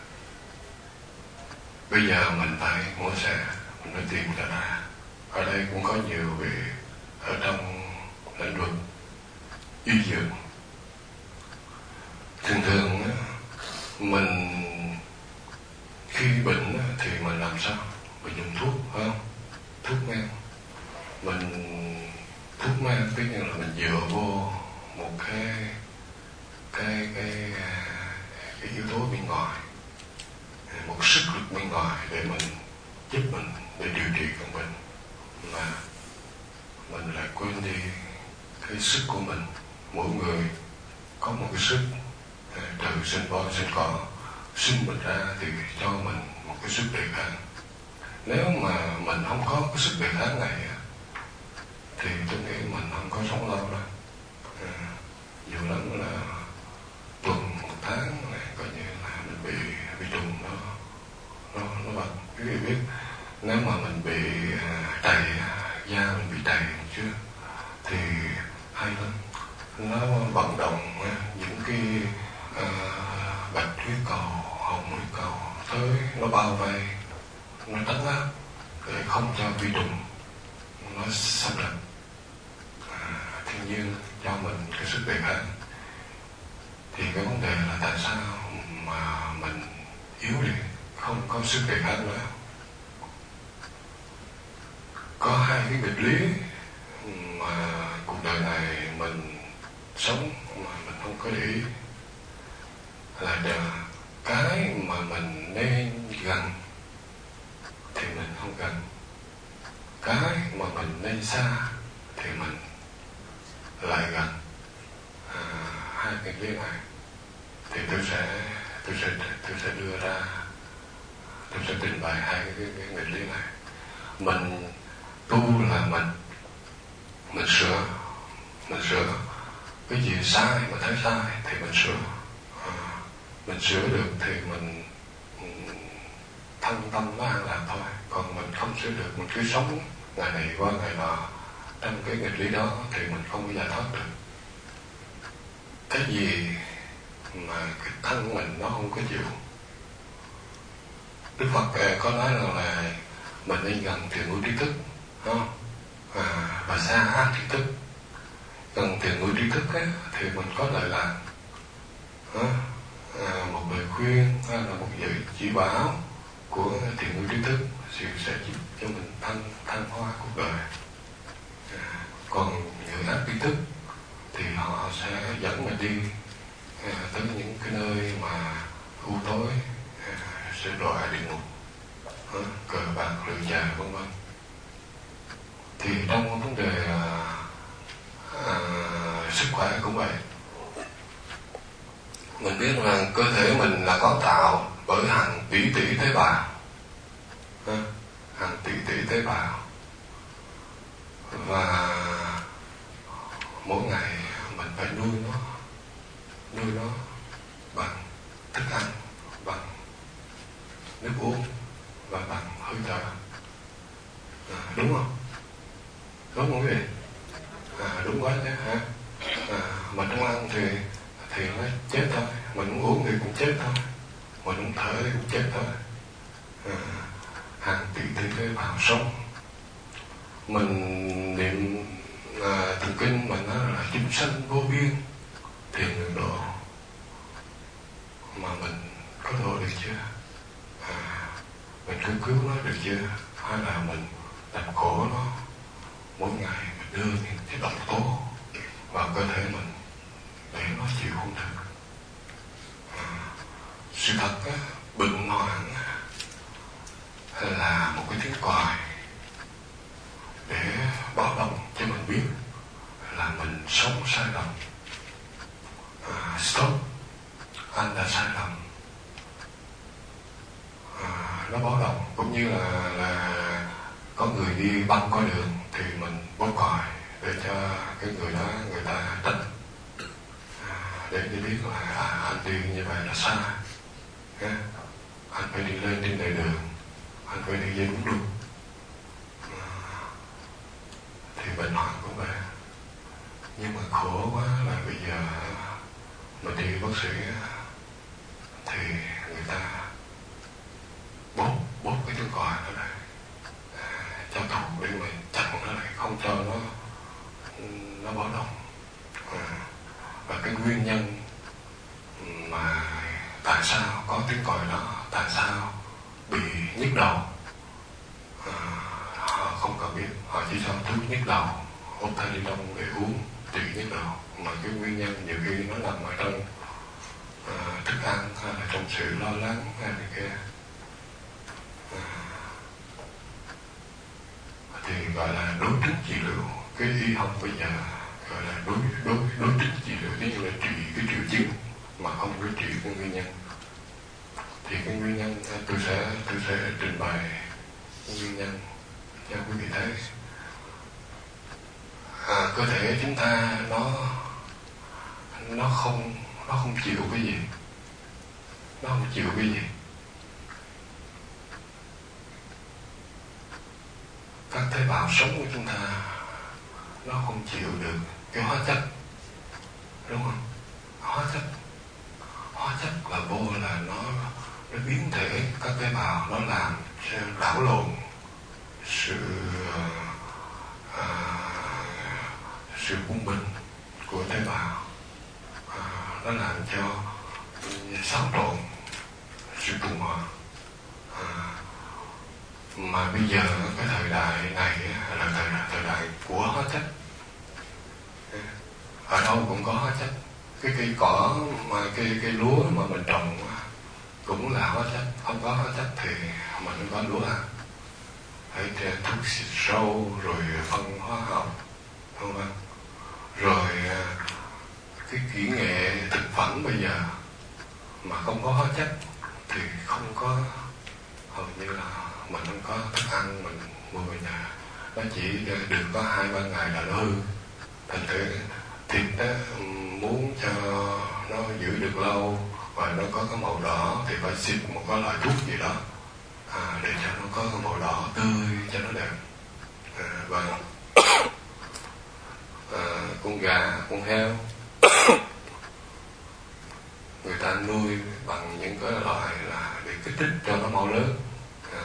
bây giờ mình phải mua xe, mình phải tìm ra ra. Ở đây cũng có nhiều vị ở trong lĩnh vực y dược. Thường thường mình khi bệnh thì mình làm sao? Mình dùng thuốc, phải không? Thuốc men. Mình thuốc men tất nhiên là mình dựa vô một cái cái cái cái yếu tố bên ngoài, một sức lực bên ngoài để mình giúp mình để điều trị căn bệnh, mà mình lại quên đi cái sức của mình. Mỗi người có một cái sức, từ sinh voi sinh cỏ sinh mình ra thì cho mình một cái sức đề kháng. Nếu mà mình không có cái sức đề kháng này thì tôi nghĩ mình không có sống lâu đâu. À, dù lắm là tuần một tháng này coi như là mình bị bị trùng nó nó nó bật. Quý vị biết nếu mà mình bị uh, trầy da, mình bị trầy chưa thì hay lắm, nó vận động uh, những cái uh, bạch huyết cầu, hồng huyết cầu tới, nó bao vây, nó trấn áp để không cho vi trùng nó xâm nhập. À, thiên nhiên cho mình cái sức đề kháng. Thì cái vấn đề là tại sao mà mình yếu đi, không có sức đề kháng nữa. Có hai cái nghịch lý mà cuộc đời này mình sống mà mình không có để ý. Là cái mà mình nên gần thì mình không gần, cái mà mình nên xa thì mình lại gần. À, hai cái lý này thì tôi sẽ tôi sẽ tôi sẽ đưa ra, tôi sẽ trình bày hai cái, cái, cái nghịch lý này. Mình tu là mình mình sửa, mình sửa cái gì sai mà thấy sai thì mình sửa. À, mình sửa được thì mình thân tâm nó an lạc thôi. Còn mình không sửa được, mình cứ sống ngày này qua ngày nọ trong cái nghịch lý đó thì mình không bao giờ thoát được. Cái gì mà cái thân mình nó không có chịu. Đức Phật có nói rằng là mình nên gần thiền ngữ trí thức, không? À, và xa ác trí thức. Gần thiền ngữ trí thức ấy, thì mình có lợi lạc. À, một lời khuyên hay là một lời chỉ bảo của thiền ngữ trí thức thì sẽ giúp cho mình thăng thăng hoa cuộc đời. À, còn người ác trí thức thì họ sẽ dẫn mình đi à, tới những cái nơi mà u tối, à, sẽ đọa địa ngục, à, cờ bạc lừa chài vân vân. Thì trong vấn đề à, à, sức khỏe cũng vậy. Mình biết rằng cơ thể mình là có tạo bởi hàng tỷ tỷ tế bào, à, hàng tỷ tỷ tế bào, và mỗi ngày mình phải nuôi nó, nuôi nó bằng thức ăn, bằng nước uống, và bằng hơi thở. À, đúng không? Đúng không quý vị? À, đúng quá chứ hả? À, mình không ăn thì thì nó chết thôi, mình không uống thì cũng chết thôi, mình không thở thì cũng chết thôi. À, hàng tỷ tỷ tế bào sống, mình niệm à, thần kinh mà nó là chúng sanh vô biên thì người độ, mà mình có độ được chưa? À, mình cứu cứu nó được chưa? Hay là mình làm khổ nó mỗi ngày, mình đưa những cái độc tố vào cơ thể mình để nó chịu không được. À, sự thật á, bệnh hoạn là một cái tiếng còi để báo động cho mình biết là mình sống sai lầm. À, stop, anh đã sai lầm. À, nó báo động, cũng như là là có người đi băng qua đường thì mình bóp còi để cho cái người đó người ta tránh, à, để để biết là à, anh đi như vậy là sai. Yeah. Anh phải đi lên trên lề đường, anh phải đi dây đúng đường. À, thì bệnh hoạn cũng vậy. Nhưng mà khổ quá là bây giờ mình đi bác sĩ thì người ta bóp bóp cái tiếng còi đó lại, à, cho thuốc để mà chặn nó lại, không cho nó nó báo động. À, và cái nguyên nhân mà tại sao có tiếng còi đó, tại sao bị nhức đầu, à, họ không cần biết, họ chỉ cho thuốc nhức đầu, hút thay đi đông để uống trị nhức đầu, mà cái nguyên nhân nhiều khi nó nằm ở trong à, thức ăn hay là trong sự lo lắng hay là kia. À, thì gọi là đối trứng trị liệu. Cái y học bây giờ gọi là đối đối đối trứng trị liệu, tức là trị cái triệu chứng mà không có trị cái nguyên nhân. Thì cái nguyên nhân tôi sẽ tôi sẽ trình bày cái nguyên nhân cho quý vị thấy. À, cơ thể chúng ta nó nó không nó không chịu cái gì, nó không chịu cái gì. Các tế bào sống của chúng ta nó không chịu được cái hóa chất, đúng không? Hóa chất, hóa chất là vô là nó nó biến thể các tế bào, nó làm đảo lộn sự à, sự quân bình của tế bào, à, nó làm cho xáo trộn sự tuần hoàn. À, mà bây giờ cái thời đại này là thời, thời đại của hóa chất, ở đâu cũng có hóa chất. Cái cây cỏ mà cây cây lúa mà mình trồng cũng là hóa chất, không có hóa chất thì mình không có lúa ăn. Phải thuốc xịt sâu rồi phân hóa học, không không? Rồi cái kỹ nghệ thực phẩm bây giờ mà không có hóa chất thì không có, hầu như là mình không có thức ăn mình mua về nhà, nó chỉ được có hai ba ngày là nó hư. Thành thử thịt đó, muốn cho nó giữ được lâu và nó có cái màu đỏ thì phải xịt một cái loại thuốc gì đó, à, để cho nó có cái màu đỏ tươi cho nó đẹp. À, và à, con gà, con heo người ta nuôi bằng những cái loại là để kích thích cho nó mau lớn. À,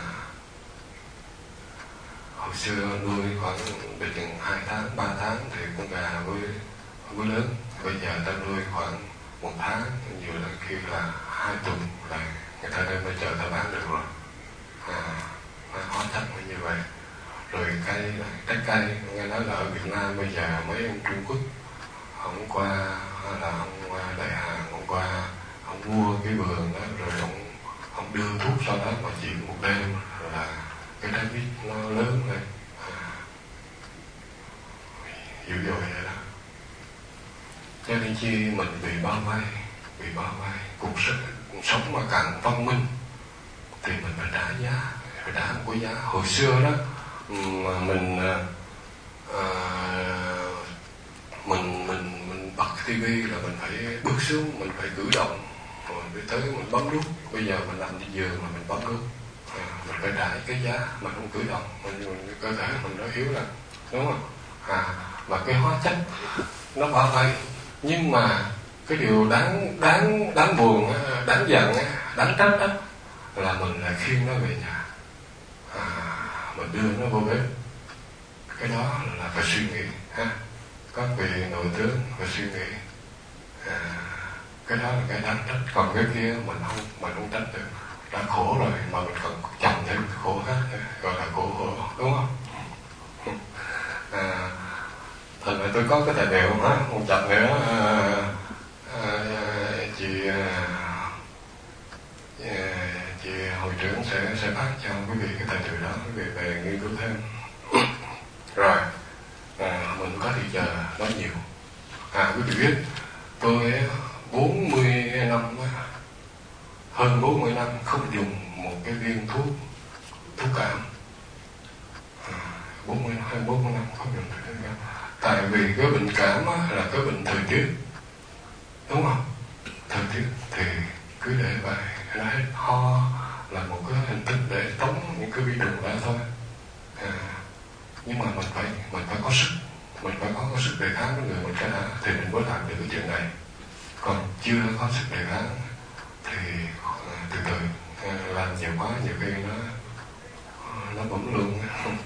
hồi xưa nuôi khoảng được chừng hai tháng, ba tháng thì con gà mới mới lớn. Bây giờ ta nuôi khoảng một tháng, nhiều là khi là hai tuần là người ta đem ra chợ ta bán được rồi. À, hóa chất như vậy. Rồi cây, trái cây, nghe nói là ở Việt Nam bây giờ mấy ông Trung Quốc, ông qua là ông qua Đại Hà, ông qua ông mua cái vườn đó, rồi ông ông đưa thuốc sau đó mà chỉ một đêm là cái trái mít nó lớn lên. À, dữ dội vậy đó. Cho nên chi mình bị bao vây, bị bao vây, cuộc sống, cuộc sống mà càng văn minh thì mình phải trả giá, phải trả một cái giá. Hồi xưa đó mà mình à, mình mình mình bật tivi là mình phải bước xuống, mình phải cử động, rồi tới mình bấm nút. Bây giờ mình nằm trên giường mà mình bấm nút, à, mình phải trả cái giá, mình không cử động, mình, mình cơ thể mình nó yếu lên, đúng không? À, và cái hóa chất nó bao vây, nhưng mà cái điều đáng đáng đáng buồn, đáng giận, đáng trách đó là mình lại khiêng nó về nhà, à, mình đưa nó vô bếp. Cái đó là phải suy nghĩ ha, các vị nội tướng phải suy nghĩ. À, cái đó là cái đáng trách, còn cái kia mình không mình không trách được. Đã khổ rồi mà mình còn chồng thêm khổ hết, gọi là khổ khổ, đúng không? À, thật là tôi có cái tài liệu đó, một chập nữa à, à, chị à, chị hội trưởng sẽ sẽ phát cho quý vị cái tài liệu đó, quý vị về nghiên cứu thêm. Rồi à, mình có thì giờ nói nhiều. À, quý vị biết tôi bốn mươi năm, hơn bốn mươi năm không dùng một cái viên thuốc thuốc cảm. À, bốn mươi hơn bốn mươi năm không dùng thuốc cảm. Tại vì cái bệnh cảm là cái bệnh thời tiết, đúng không? Thời tiết thì cứ để vậy, nó hết ho là một cái hình thức để tống những cái vi trùng ra thôi. À, nhưng mà mình phải mình phải có sức, mình phải có, có sức đề kháng với người mình cái đã thì mình mới làm được cái chuyện này. Còn chưa có sức đề kháng thì từ từ làm nhiều quá, nhiều khi nó nó bấm luôn.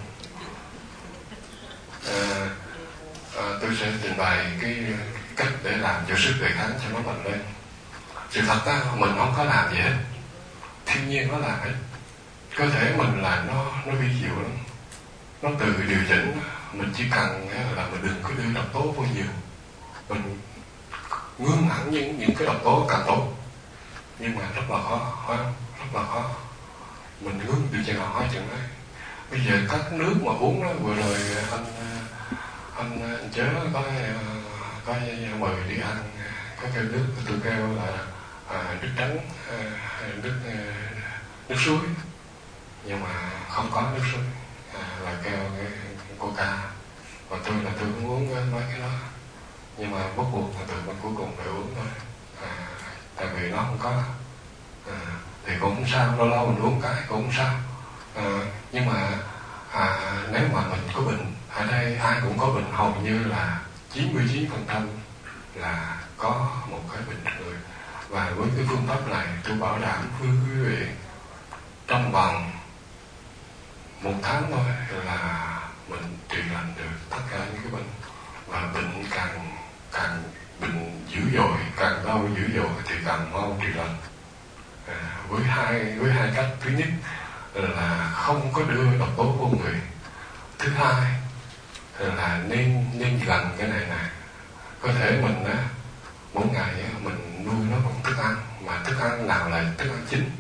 À, à, tôi sẽ trình bày cái cách để làm cho sức đề kháng cho nó mạnh lên. Sự thật á, mình không có làm gì hết, thiên nhiên nó làm hết. Cơ thể mình là nó nó vi diệu lắm, nó tự điều chỉnh. Mình chỉ cần là mình đừng có đưa độc tố vô nhiều, mình ngưng hẳn những những cái độc tố càng tốt, nhưng mà rất là khó, rất là khó. Mình ngưng từ chừng nào hỏi chừng đấy. Bây giờ các nước mà uống đó, vừa rồi anh anh, anh chớ có có mời đi ăn có cái nước, tôi kêu là à, nước trắng, à, nước nước suối, nhưng mà không có nước suối, à, là kêu cái coca. Và tôi là tôi cũng uống mấy cái đó, nhưng mà bắt buộc là từ bên cuối cùng phải uống thôi. À, tại vì nó không có, à, thì cũng không sao, lâu lâu mình uống cái cũng không sao. À, nhưng mà à, nếu mà mình có bệnh, ở đây ai cũng có bệnh, hầu như là chín mươi chín phần trăm là có một cái bệnh trong người. Và với cái phương pháp này tôi bảo đảm với quý vị trong vòng một tháng thôi là mình trị lành được tất cả những cái bệnh. Và bệnh càng càng bệnh dữ dội, càng đau dữ dội thì càng mau trị lành. À, với hai với hai cách. Thứ nhất là không có đưa độc tố vô người. Thứ hai là nên nên gần cái này nè. Cơ thể mình á, mỗi ngày á, mình nuôi nó bằng thức ăn, mà thức ăn nào là thức ăn chính?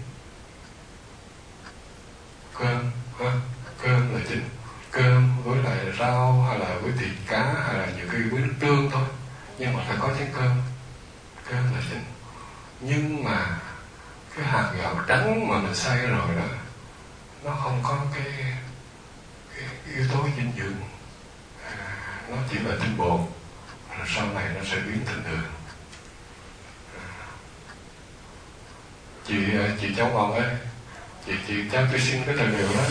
Cơm, ha? Cơm là chính. Cơm với lại rau hay là với thịt cá hay là nhiều khi với nước tương thôi, nhưng mà phải có chén cơm. Cơm là chính. Nhưng mà cái hạt gạo trắng mà mình xay rồi đó, nó không có cái, cái yếu tố dinh dưỡng, à, nó chỉ là tinh bột, rồi sau này nó sẽ biến thành đường. À, chị chị cháu ngon ấy, chị chị cháu tôi xin cái tài liệu đó.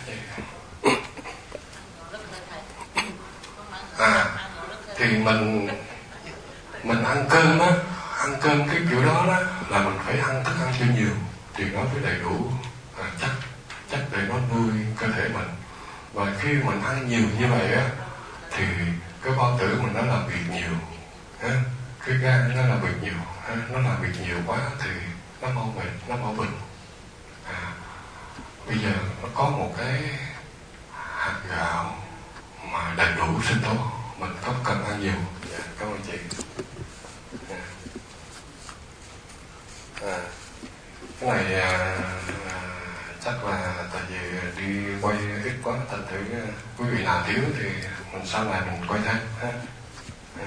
À, thì mình mình ăn cơm á, ăn cơm cái kiểu đó đó là mình phải ăn thức ăn cho nhiều thì nó mới đầy đủ à, chất chất để nó nuôi cơ thể mình. Và khi mình ăn nhiều như vậy á thì cái bao tử mình nó làm việc nhiều, ha? Cái gan nó làm việc nhiều, ha? Nó làm việc nhiều quá thì nó mau bệnh, nó mau bệnh. À, bây giờ nó có một cái hạt gạo mà đầy đủ sinh tố, mình không cần ăn nhiều. Dạ, cảm ơn chị. À, cái này à, à, chắc là tại vì đi quay ít quá, thành thử quý vị nào thiếu thì mình sau này mình quay thêm ha. À,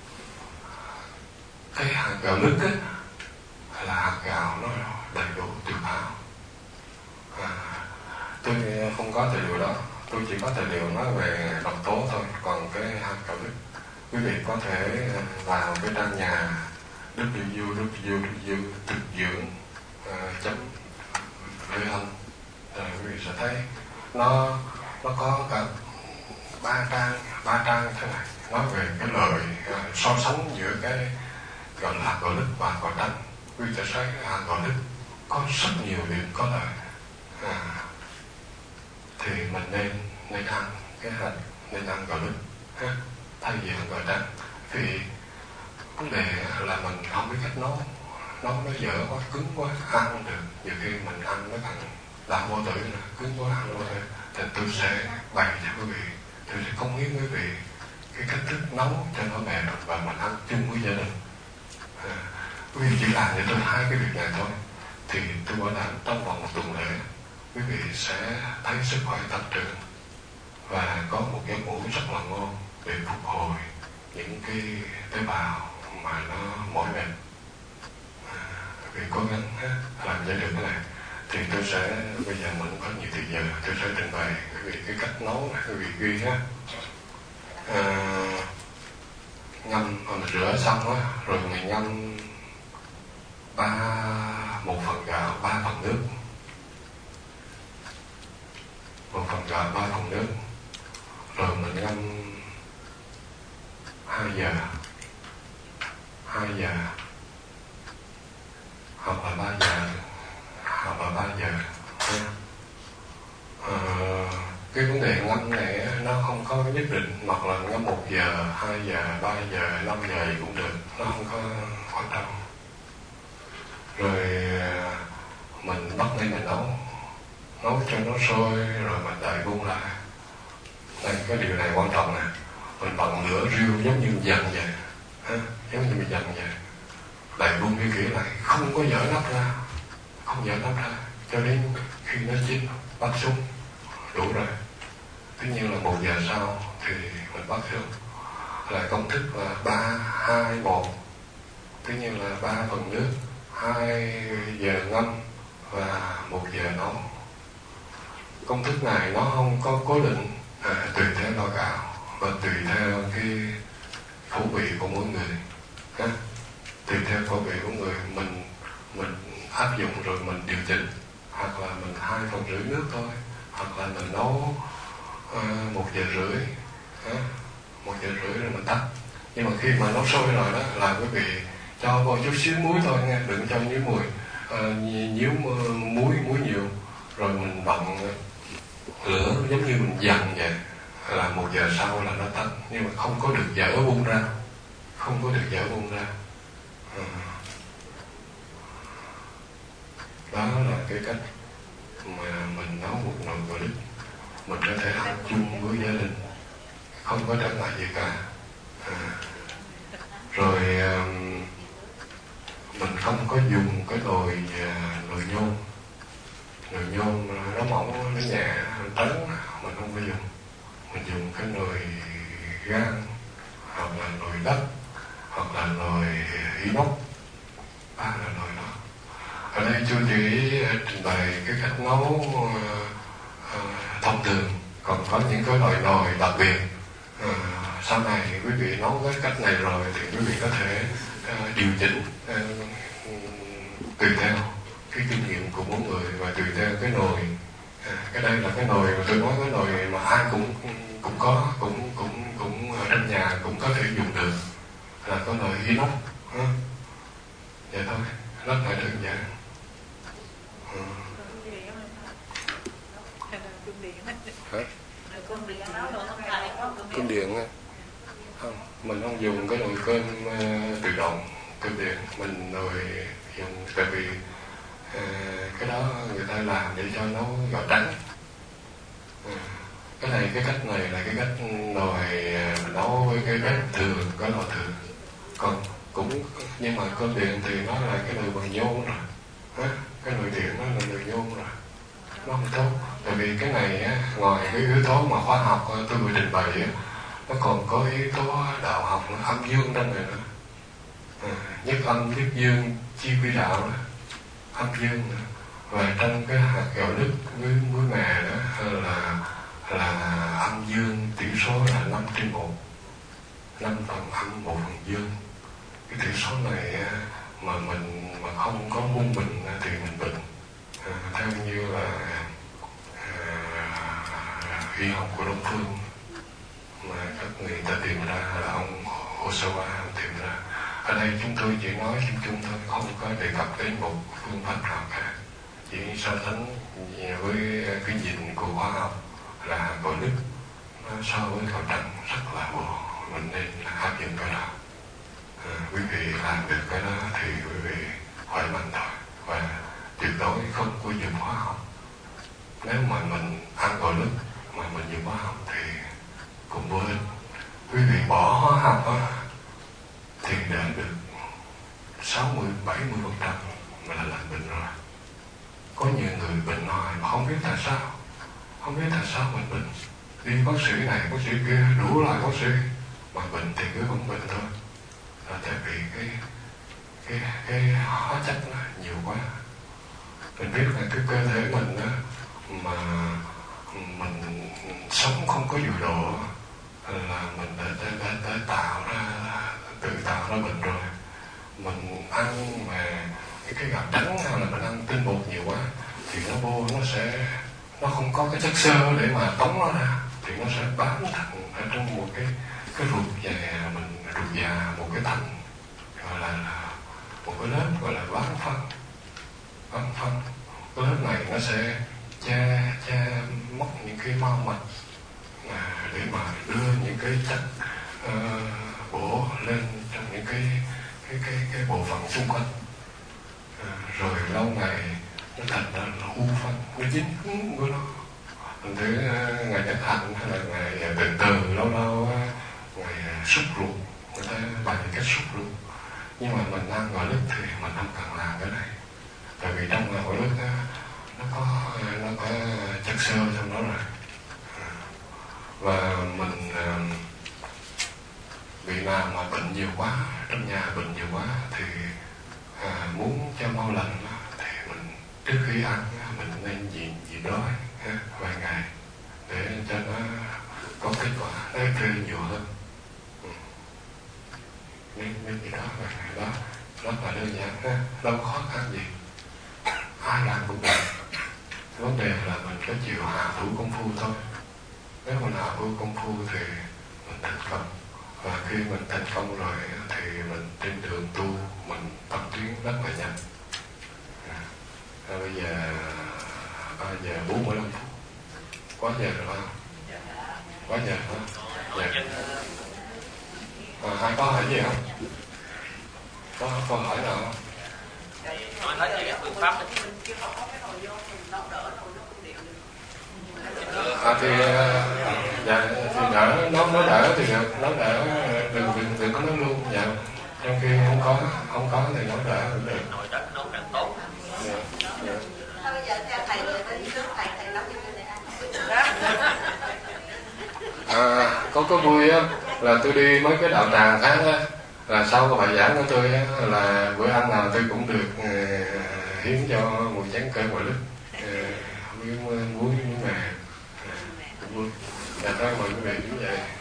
cái hạt gạo lứt á là hạt gạo nó đầy đủ tuyệt hảo. À, tôi không có tài liệu đó, tôi chỉ có tài liệu nói về độc tố thôi. Còn cái hạt gạo lứt, quý vị có thể vào cái trang nhà www thực dưỡng chấm vn rồi quý vị sẽ thấy nó nó có cả ba trang ba trang thế này, nói về cái lời uh, so sánh giữa cái gọi là hạt gạo lứt và hạt gạo trắng. Quý vị sẽ thấy hạt gạo lứt có rất nhiều điểm có lợi, à, thì mình nên nên ăn cái hạt, nên ăn gạo lứt ha, thay vì ăn gạo trắng. Vì vấn đề là mình không biết cách nấu, nấu nó dở quá, cứng quá, ăn không được. Nhiều khi mình ăn nó thành đã vô tử nữa, cứng quá ăn vô tử. Thì tôi sẽ bày cho quý vị, tôi sẽ cống hiến quý vị cái cách thức nấu cho nó mềm và mình ăn chung với gia đình. À, quý vị chỉ làm cho tôi hai cái việc này thôi, thì tôi bảo đảm trong vòng một tuần lễ quý vị sẽ thấy sức khỏe tăng trưởng và có một giấc ngủ rất là ngon để phục hồi những cái tế bào mà nó mỏi mệt. À, quý vị cố gắng ha, làm cho được cái này. Thì tôi sẽ, bây giờ mình có nhiều thời giờ, tôi sẽ trình bày quý vị cái cách nấu này, quý vị ghi ha. À, ngâm, mình rửa xong á, rồi mình ngâm ba một phần gạo, ba phần nước, một phần gạo, ba phần nước, rồi mình ngâm hai giờ, hai giờ, hoặc là ba giờ, hoặc là ba giờ. À, cái vấn đề ngâm này nó không có nhất định, hoặc là ngâm một giờ, hai giờ, ba giờ, năm giờ gì cũng được, nó không có quan trọng. Rồi mình bắt lên mình nấu, nấu cho nó sôi, rồi mình đậy buông lại. Đây, cái điều này quan trọng nè, mình bằng lửa riêu giống như mình dần vậy, ha? Giống như mình dần vậy, đậy buông như kiểu này, không có dở nắp ra, không dở nắp ra, cho đến khi nó chín, bắt xuống, đủ rồi. Tất nhiên là một giờ sau thì mình bắt xuống. Là công thức là ba, hai, một. Tất nhiên là ba phần nước, hai giờ ngâm và một giờ nấu. Công thức này nó không có cố định, à, tùy theo loại gạo và tùy theo cái khẩu vị của mỗi người. Ha? Tùy theo khẩu vị của người, mình mình áp dụng rồi mình điều chỉnh. Hoặc là mình hai phần rưỡi nước thôi, hoặc là mình nấu uh, một giờ rưỡi, ha? một giờ rưỡi rồi mình tắt. Nhưng mà khi mà nấu sôi rồi đó là quý vị cho vào chút xíu muối thôi nha, đừng cho nhiều muối, uh, nhiều muối muối nhiều, rồi mình bận lửa giống như mình dằn vậy, là một giờ sau là nó tắt, nhưng mà không có được dở bung ra, không có được dở bung ra. À, đó là cái cách mà mình nấu một nồi gạo lứt, mình có thể ăn chung với gia đình, không có trở ngại gì cả. À, rồi mình không có dùng cái nồi nồi nhôm, nồi nhôm nó mỏng, nó nhẹ, nó trắng, mình không có dùng. Mình dùng cái nồi gan, hoặc là nồi đất, hoặc là nồi inox, ba là nồi đó. Ở đây chú chỉ trình bày cái cách nấu uh, uh, thông thường, còn có những cái loại nồi đặc biệt. Uh, sau này quý vị nấu cái cách này rồi thì quý vị có thể uh, điều chỉnh uh, tùy theo cái kinh nghiệm của mỗi người và tùy theo cái nồi. À, cái đây là cái nồi mà tôi nói, cái nồi mà ai cũng cũng có, cũng cũng cũng ở trong nhà cũng có thể dùng được, là cái nồi inox. Ha? Vậy thôi, rất là đơn giản. Ừ. Hả? Cơm điện á? Không, mình không dùng cái nồi cơm uh, tự động, cơm điện. Mình nồi dùng, tại vì uh, cái đó người ta làm để cho nấu gạo trắng. Uh, cái này, cái cách này là cái cách nồi uh, nấu với cái bếp thường, cái lò thường. Còn cũng, nhưng mà cơm điện thì nó là cái nồi bằng nhôm rồi. Hả? Cái nồi điện nó là nồi nhôm rồi, nó không tốt. Tại vì cái này á, ngoài cái yếu tố mà khoa học tôi vừa trình bày á, nó còn có yếu tố đạo học, nó âm dương trong này nữa. À, nhất âm nhất dương chi quy đạo đó, âm dương nữa. Và trong cái hạt gạo lứt với muối mè đó là là âm dương tỷ số là năm trên một, năm phần âm một phần dương. Cái tỷ số này mà mình mà không có quân bình thì mình bệnh. À, theo như là y học của Đông phương mà các người ta tìm ra, là ông Osawa tìm ra. Ở đây chúng tôi chỉ nói chung chung thôi, không có đề cập đến một phương pháp nào cả, chỉ so sánh với cái nhìn của khoa học là cõi nước nó so với cõi trần rất là bộ, mình nên là áp dụng cái đó. À, quý vị làm được cái đó thì quý vị khỏe mạnh thôi, và tuyệt đối không có dùng hóa học. Nếu mà mình ăn cõi nước mà mình dùng hóa học thì cũng vô ích. Quý vị bỏ hóa học á thì đã được sáu mươi bảy mươi phần trăm mà là lành bệnh rồi. Có nhiều người bệnh hoài mà không biết tại sao, không biết tại sao mình bệnh, đi bác sĩ này bác sĩ kia đủ loại bác sĩ mà bệnh thì cứ không bệnh thôi. Là tại vì cái cái cái hóa chất nó nhiều quá. Mình biết là cái cơ thể mình đó, mà mình sống không có điều độ là mình đã, đã, đã, đã tạo ra, tự tạo ra bệnh rồi. Mình ăn mà cái, cái gạo trắng hay là mình ăn tinh bột nhiều quá thì nó vô, nó sẽ nó không có cái chất xơ để mà tống nó ra, thì nó sẽ bám thành ở trong một cái cái ruột già, mình ruột già, một cái thành gọi là, là một cái lớp gọi là bán phân. Bán phân cái lớp này nó sẽ che che mất những cái mau mạch à, để mà đưa những cái chất uh, bổ lên trong những cái cái cái cái bộ phận xung quanh, à, rồi lâu ngày nó thành ra là u phân, nó dính ứng của nó. Mình thấy uh, ngày Nhật Hạnh hay là ngày Từ Từ lâu lâu uh, ngày uh, xúc ruột, người ta bày cách xúc ruột. Nhưng mà mình ăn gọi nước thì mình không cần làm cái này, tại vì trong gọi nước uh, nó có nó có chất xơ trong đó rồi. Và mình uh, vị nào mà bệnh nhiều quá, trong nhà bệnh nhiều quá thì à, muốn cho mau lành thì mình trước khi ăn mình nên nhịn nhịn đói ha, vài ngày để cho nó có kết quả, nó tươi nhiều hơn. Ừ. Nên nên gì đó vài ngày đó rất là đơn giản ha, đâu có khó khăn gì, ai làm cũng được. Vấn đề là mình có chịu hạ thủ công phu thôi. Nếu mình hạ thủ công phu thì mình thành công. Và khi mình thành công rồi thì mình trên đường tu mình tập tiến rất là nhanh. À, bây giờ ba giờ bốn mươi lăm phút, quá giờ rồi không? Quá giờ không? Dạ. À, ai có hỏi gì không? Có câu hỏi nào không? Nói hết về các phương pháp đấy. À thì dạ thì đỡ nó nó đỡ thì được, nó đỡ đừng đừng đừng có nói luôn dạ. Trong khi không có không có thì nó đỡ cũng được. Nội đỡ nấu càng tốt. Dạ. Dạ. Thôi bây giờ theo thầy rồi tới đi trước thầy thầy nấu cho thầy ăn. À, có có vui á là tôi đi mấy cái đạo tràng khác á, là sau cái bài giảng của tôi á, là bữa ăn nào tôi cũng được uh, hiến cho một chén cơm ngoại lít uh, với muối với mè. Dạ, thôi mời quý vị như vậy.